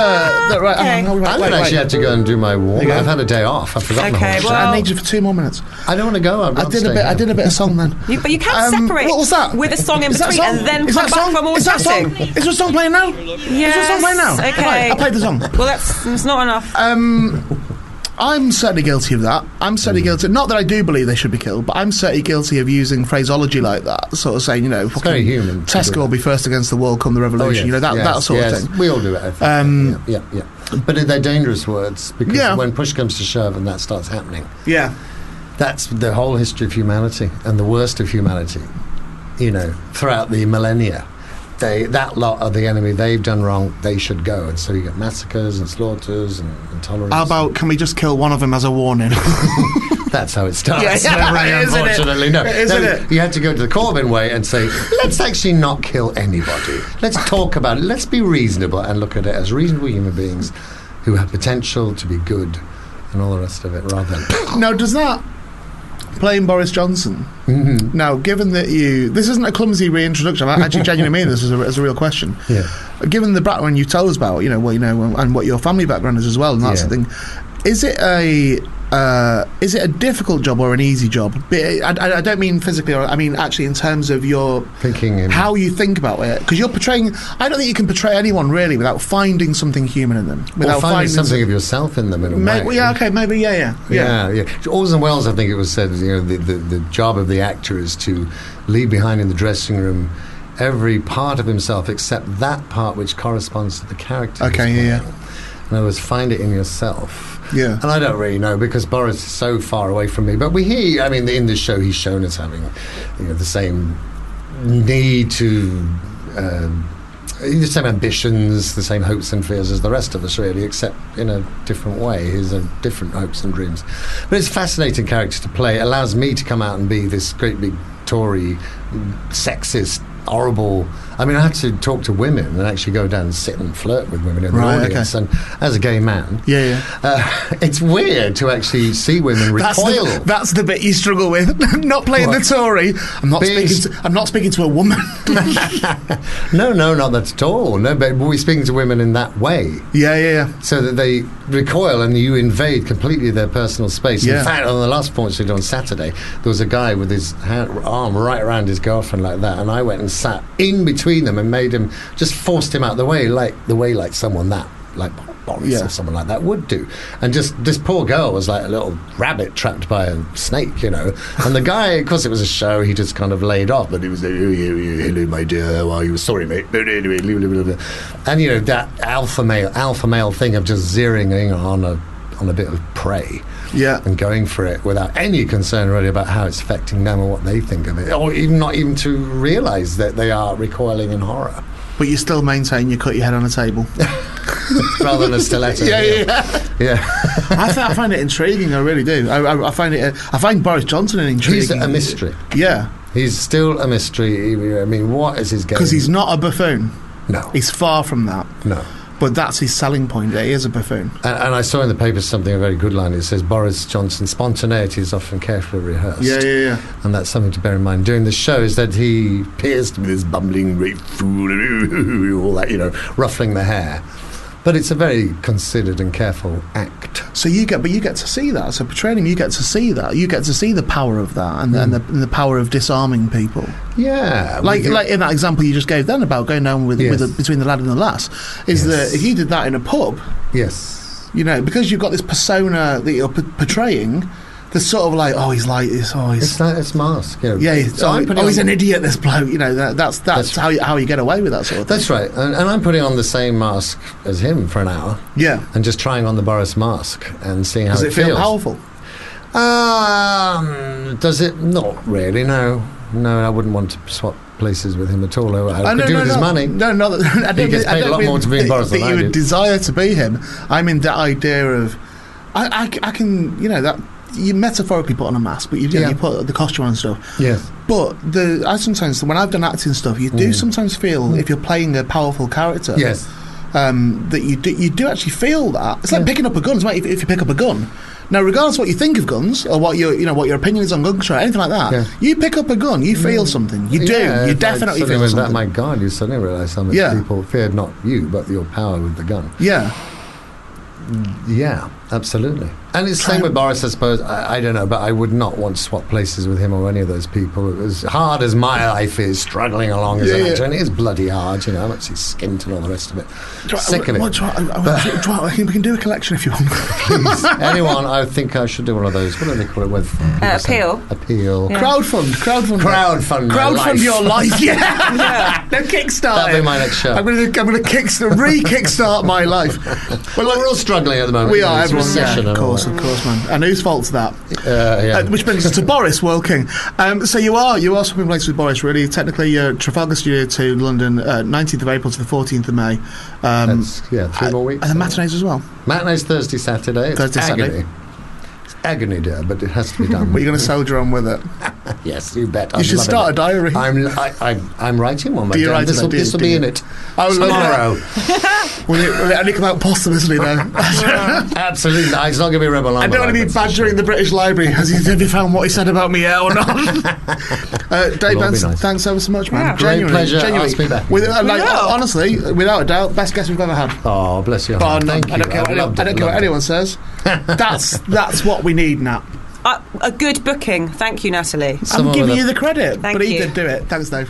I actually had to go and do my warm. I've had a day off. I've forgotten. Okay, well, I need you for 2 more minutes. I don't want to go. I did a bit of song then. But you can't separate. What was that? With a song in between and then come back for more chatting. Is there a song playing now? Yes. Is there a song playing now? Okay. I played the song. Well, that's not enough. I'm certainly guilty of that. I'm certainly guilty. Not that I do believe they should be killed, but I'm certainly guilty of using phraseology like that, sort of saying, it's very human. Tesco will be first against the world come the revolution. That sort of thing. We all do it. Yeah. But they're dangerous words because when push comes to shove and that starts happening, that's the whole history of humanity and the worst of humanity. Throughout the millennia. That lot are the enemy. They've done wrong. They should go. And so you get massacres and slaughters and intolerance. How about, can we just kill one of them as a warning? That's how it starts. Unfortunately, no. Isn't it? You had to go to the Corbyn way and say, let's actually not kill anybody. Let's talk about it. Let's be reasonable and look at it as reasonable human beings who have potential to be good and all the rest of it, rather than... Now, does that... Playing Boris Johnson. Mm-hmm. Now, given that this isn't a clumsy reintroduction. I actually genuinely mean this as a real question. Yeah. Given the background you tell us about, and what your family background is as well, and that sort of thing, is it a difficult job or an easy job? I don't mean physically, I mean actually in terms of your thinking and how you think about it. Because you're portraying. I don't think you can portray anyone really without finding something human in them. Without finding something of yourself in them in a way. Well, yeah, okay, maybe, yeah. Orson Welles, I think it was said, the job of the actor is to leave behind in the dressing room every part of himself except that part which corresponds to the character. Okay, In other words, find it in yourself. Yeah. And I don't really know because Boris is so far away from me. But in this show, he's shown as having, the same need to, the same ambitions, the same hopes and fears as the rest of us, really, except in a different way. He's different hopes and dreams. But it's a fascinating character to play. It allows me to come out and be this great big Tory, sexist, horrible. I mean, I had to talk to women and actually go down and sit and flirt with women in the audience. Okay. And as a gay man, it's weird to actually see women recoil. That's the bit you struggle with. Not playing the Tory. I'm not speaking to a woman. No, not that at all. No, but we're speaking to women in that way. Yeah. So that they recoil and you invade completely their personal space. Yeah. In fact, on the last performance we did on Saturday, there was a guy with his arm right around his girlfriend like that, and I went and sat in between them and made him, just forced him out the way like someone like Boris or someone like that would do. And just this poor girl was like a little rabbit trapped by a snake, And the guy, of course it was a show, he just kind of laid off, but he was like, hello my dear, how are you? Sorry mate. And that alpha male thing of just zeroing in on on a bit of prey. Yeah. And going for it without any concern really about how it's affecting them or what they think of it, or even not even to realise that they are recoiling in horror. But you still maintain you cut your head on a table. Rather than a stiletto. Yeah. I find it intriguing. I really do. I find Boris Johnson intriguing. He's a mystery. Yeah. He's still a mystery. I mean, what is his game? Because he's not a buffoon. No. He's far from that. No. But that's his selling point. He is a buffoon. And I saw in the paper something, a very good line. It says, Boris Johnson's spontaneity is often carefully rehearsed. Yeah. And that's something to bear in mind during the show, is that he appears to be this bumbling great fool, all that, ruffling the hair. But it's a very considered and careful act. So you get to see that. So portraying him, you get to see that. You get to see the power of that, and the power of disarming people. Yeah, like in that example you just gave then about going down with between the lad and the lass, is that if you did that in a pub, because you've got this persona that you're portraying. There's sort of like, he's like this. It's mask. He's an idiot. This bloke. That's how you get away with that sort of thing. That's right. And I'm putting on the same mask as him for an hour. Yeah. And just trying on the Boris mask and seeing how it feels. Does it feel powerful? Does it? Not really. No, I wouldn't want to swap places with him at all. I could do with his money. No, he gets paid a lot more to be Boris than I do. That you would desire to be him. I mean, that idea of I can that. You metaphorically put on a mask, but you put the costume on and stuff. Yes. But I sometimes, when I've done acting stuff, you do sometimes feel, if you're playing a powerful character, that you do actually feel that. It's like picking up a gun. It's like if you pick up a gun. Now, regardless of what you think of guns or what your opinion is on gun control, anything like that, you pick up a gun, you feel something. You do. You definitely feel something. My God, you suddenly realise how much people feared not you, but your power with the gun. Yeah. Yeah, absolutely. And it's the same with Boris, I suppose. I don't know, but I would not want to swap places with him or any of those people. As hard as my life is, struggling along as an actor, and it is bloody hard, I'm actually skint and all the rest of it. Sick of it. We can do a collection if you want. Please. Anyone, I think I should do one of those. What do they call it? With appeal. Yeah. Crowdfund your life. Yeah. No, Kickstarter. That'll be my next show. I'm going to re-kickstart my life. Well, we're all struggling at the moment. We are, everyone. Yeah, of course, man. And whose fault's that? Which brings us to Boris, World King. So you are swapping places with Boris, really. Technically, Trafalgar Studio to London, 19th of April to the 14th of May. 3 more weeks. And the matinees as well. Matinees Thursday, Saturday. Saturday. It's agony, dear, but it has to be done. But you're going to soldier on with it. Yes, you bet. You should start a diary. I'm writing one. Do you write it? This will be in it tomorrow. Will it only come out posthumously, though? Absolutely. It's not going to be Rebel Line. I don't want to be badgering the British Library. Have you found what he said about me yet or not? Dave Benson, thanks ever so much, man. Yeah. Genuinely. Pleasure. Ask me back. Honestly, without a doubt, best guest we've ever had. Oh, bless you. Thank you. I don't care what anyone says. That's what we need, Nat. A good booking. Thank you, Natalie. I'm giving you the credit. Thank but you. He did do it. Thanks, Dave.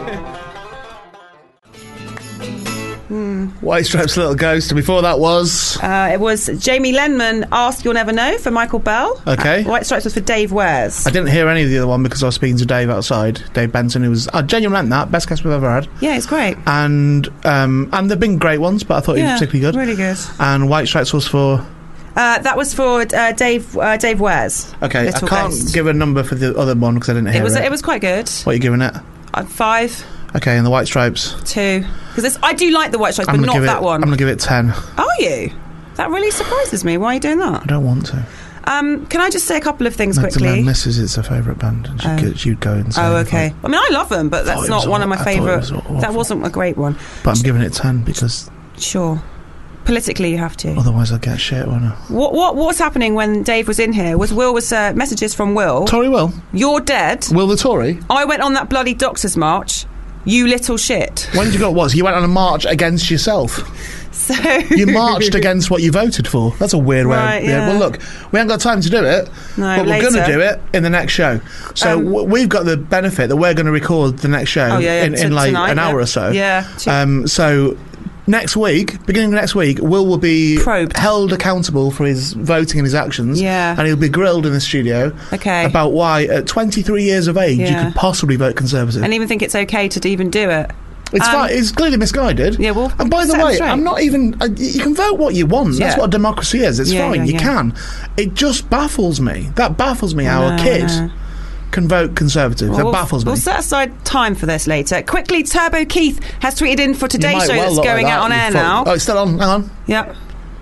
White Stripes' Little Ghost. And before that was... it was Jamie Lenman, Ask You'll Never Know for Michael Bell. Okay. White Stripes was for Dave Wares. I didn't hear any of the other one because I was speaking to Dave outside. Dave Benson, who was... I genuinely meant that. Best guest we've ever had. Yeah, it's great. And they've been great ones, but I thought he was particularly good. Really good. And White Stripes was for... that was for Dave Wares. Okay, Little I can't Ghost. give a number for the other one because I didn't hear it. It was quite good. What are you giving it? 5. Okay, and the White Stripes? 2. Because I do like the White Stripes, but not that one. I'm going to give it 10. Are you? That really surprises me. Why are you doing that? I don't want to. Can I just say a couple of things quickly? Magdalene Misses, it's her favourite band, and she'd go and say... Oh, okay. I mean, I love them, but that's not one of my favourite... That wasn't a great one. But I'm giving it 10 because... Sure. Politically, you have to. Otherwise, I'll get shit, won't I? What's happening when Dave was in here was messages from Will. Tory Will? You're dead. Will the Tory? I went on that bloody Doctors' March. You little shit. When did you go? You went on a march against yourself. So you marched against what you voted for. That's a weird way. Right, yeah. Well, look, we haven't got time to do it, but we're going to do it in the next show. So we've got the benefit that we're going to record the next show in like tonight, an hour or so. Yeah. So next week, beginning of next week, Will be held accountable for his voting and his actions. Yeah. And he'll be grilled in the studio about why at 23 years of age you could possibly vote Conservative. And even think it's okay to even do it. It's fine. It's clearly misguided. Yeah, well, and by the set 'em way, straight. I'm not even. You can vote what you want. That's Yeah. what democracy is. It's Yeah, fine. yeah, you yeah. can. It just baffles me. That baffles me. How a kid can vote Conservative. That baffles me. We'll set aside time for this later. Quickly, Turbo Keith has tweeted in for today's show that's going out on air now. Oh, it's still on. Hang on. Yep.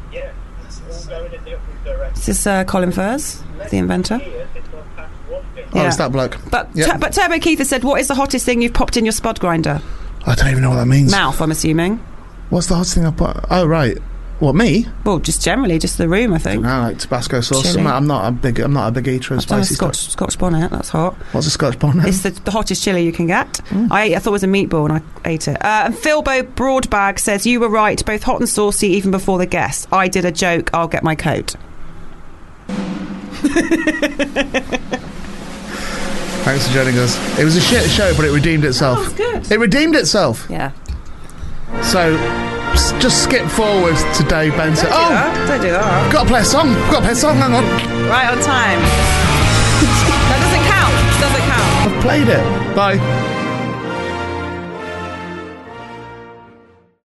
This is Colin Furze, the inventor. Oh, it's that bloke. But Yep. but Turbo Keith has said, what is the hottest thing you've popped in your spud grinder? I don't even know what that means. Mouth, I'm assuming. What's the hottest thing I put? Oh, right. What, me? Well, just generally, just the room, I think. No, like Tabasco sauce. Chili. I'm not a big eater of I've done a spicy stuff. Scotch bonnet, that's hot. What's a Scotch bonnet? It's the hottest chili you can get. I thought it was a meatball and I ate it. And Philbo Broadbag says, you were right, both hot and saucy even before the guest. I did a joke, I'll get my coat. Thanks for joining us. It was a shit show, but it redeemed itself. Oh, good. It redeemed itself. Yeah. So, just skip forward to Dave Benson. Don't do that. Got to play a song. Hang on. Right on time. That doesn't count. I've played it. Bye.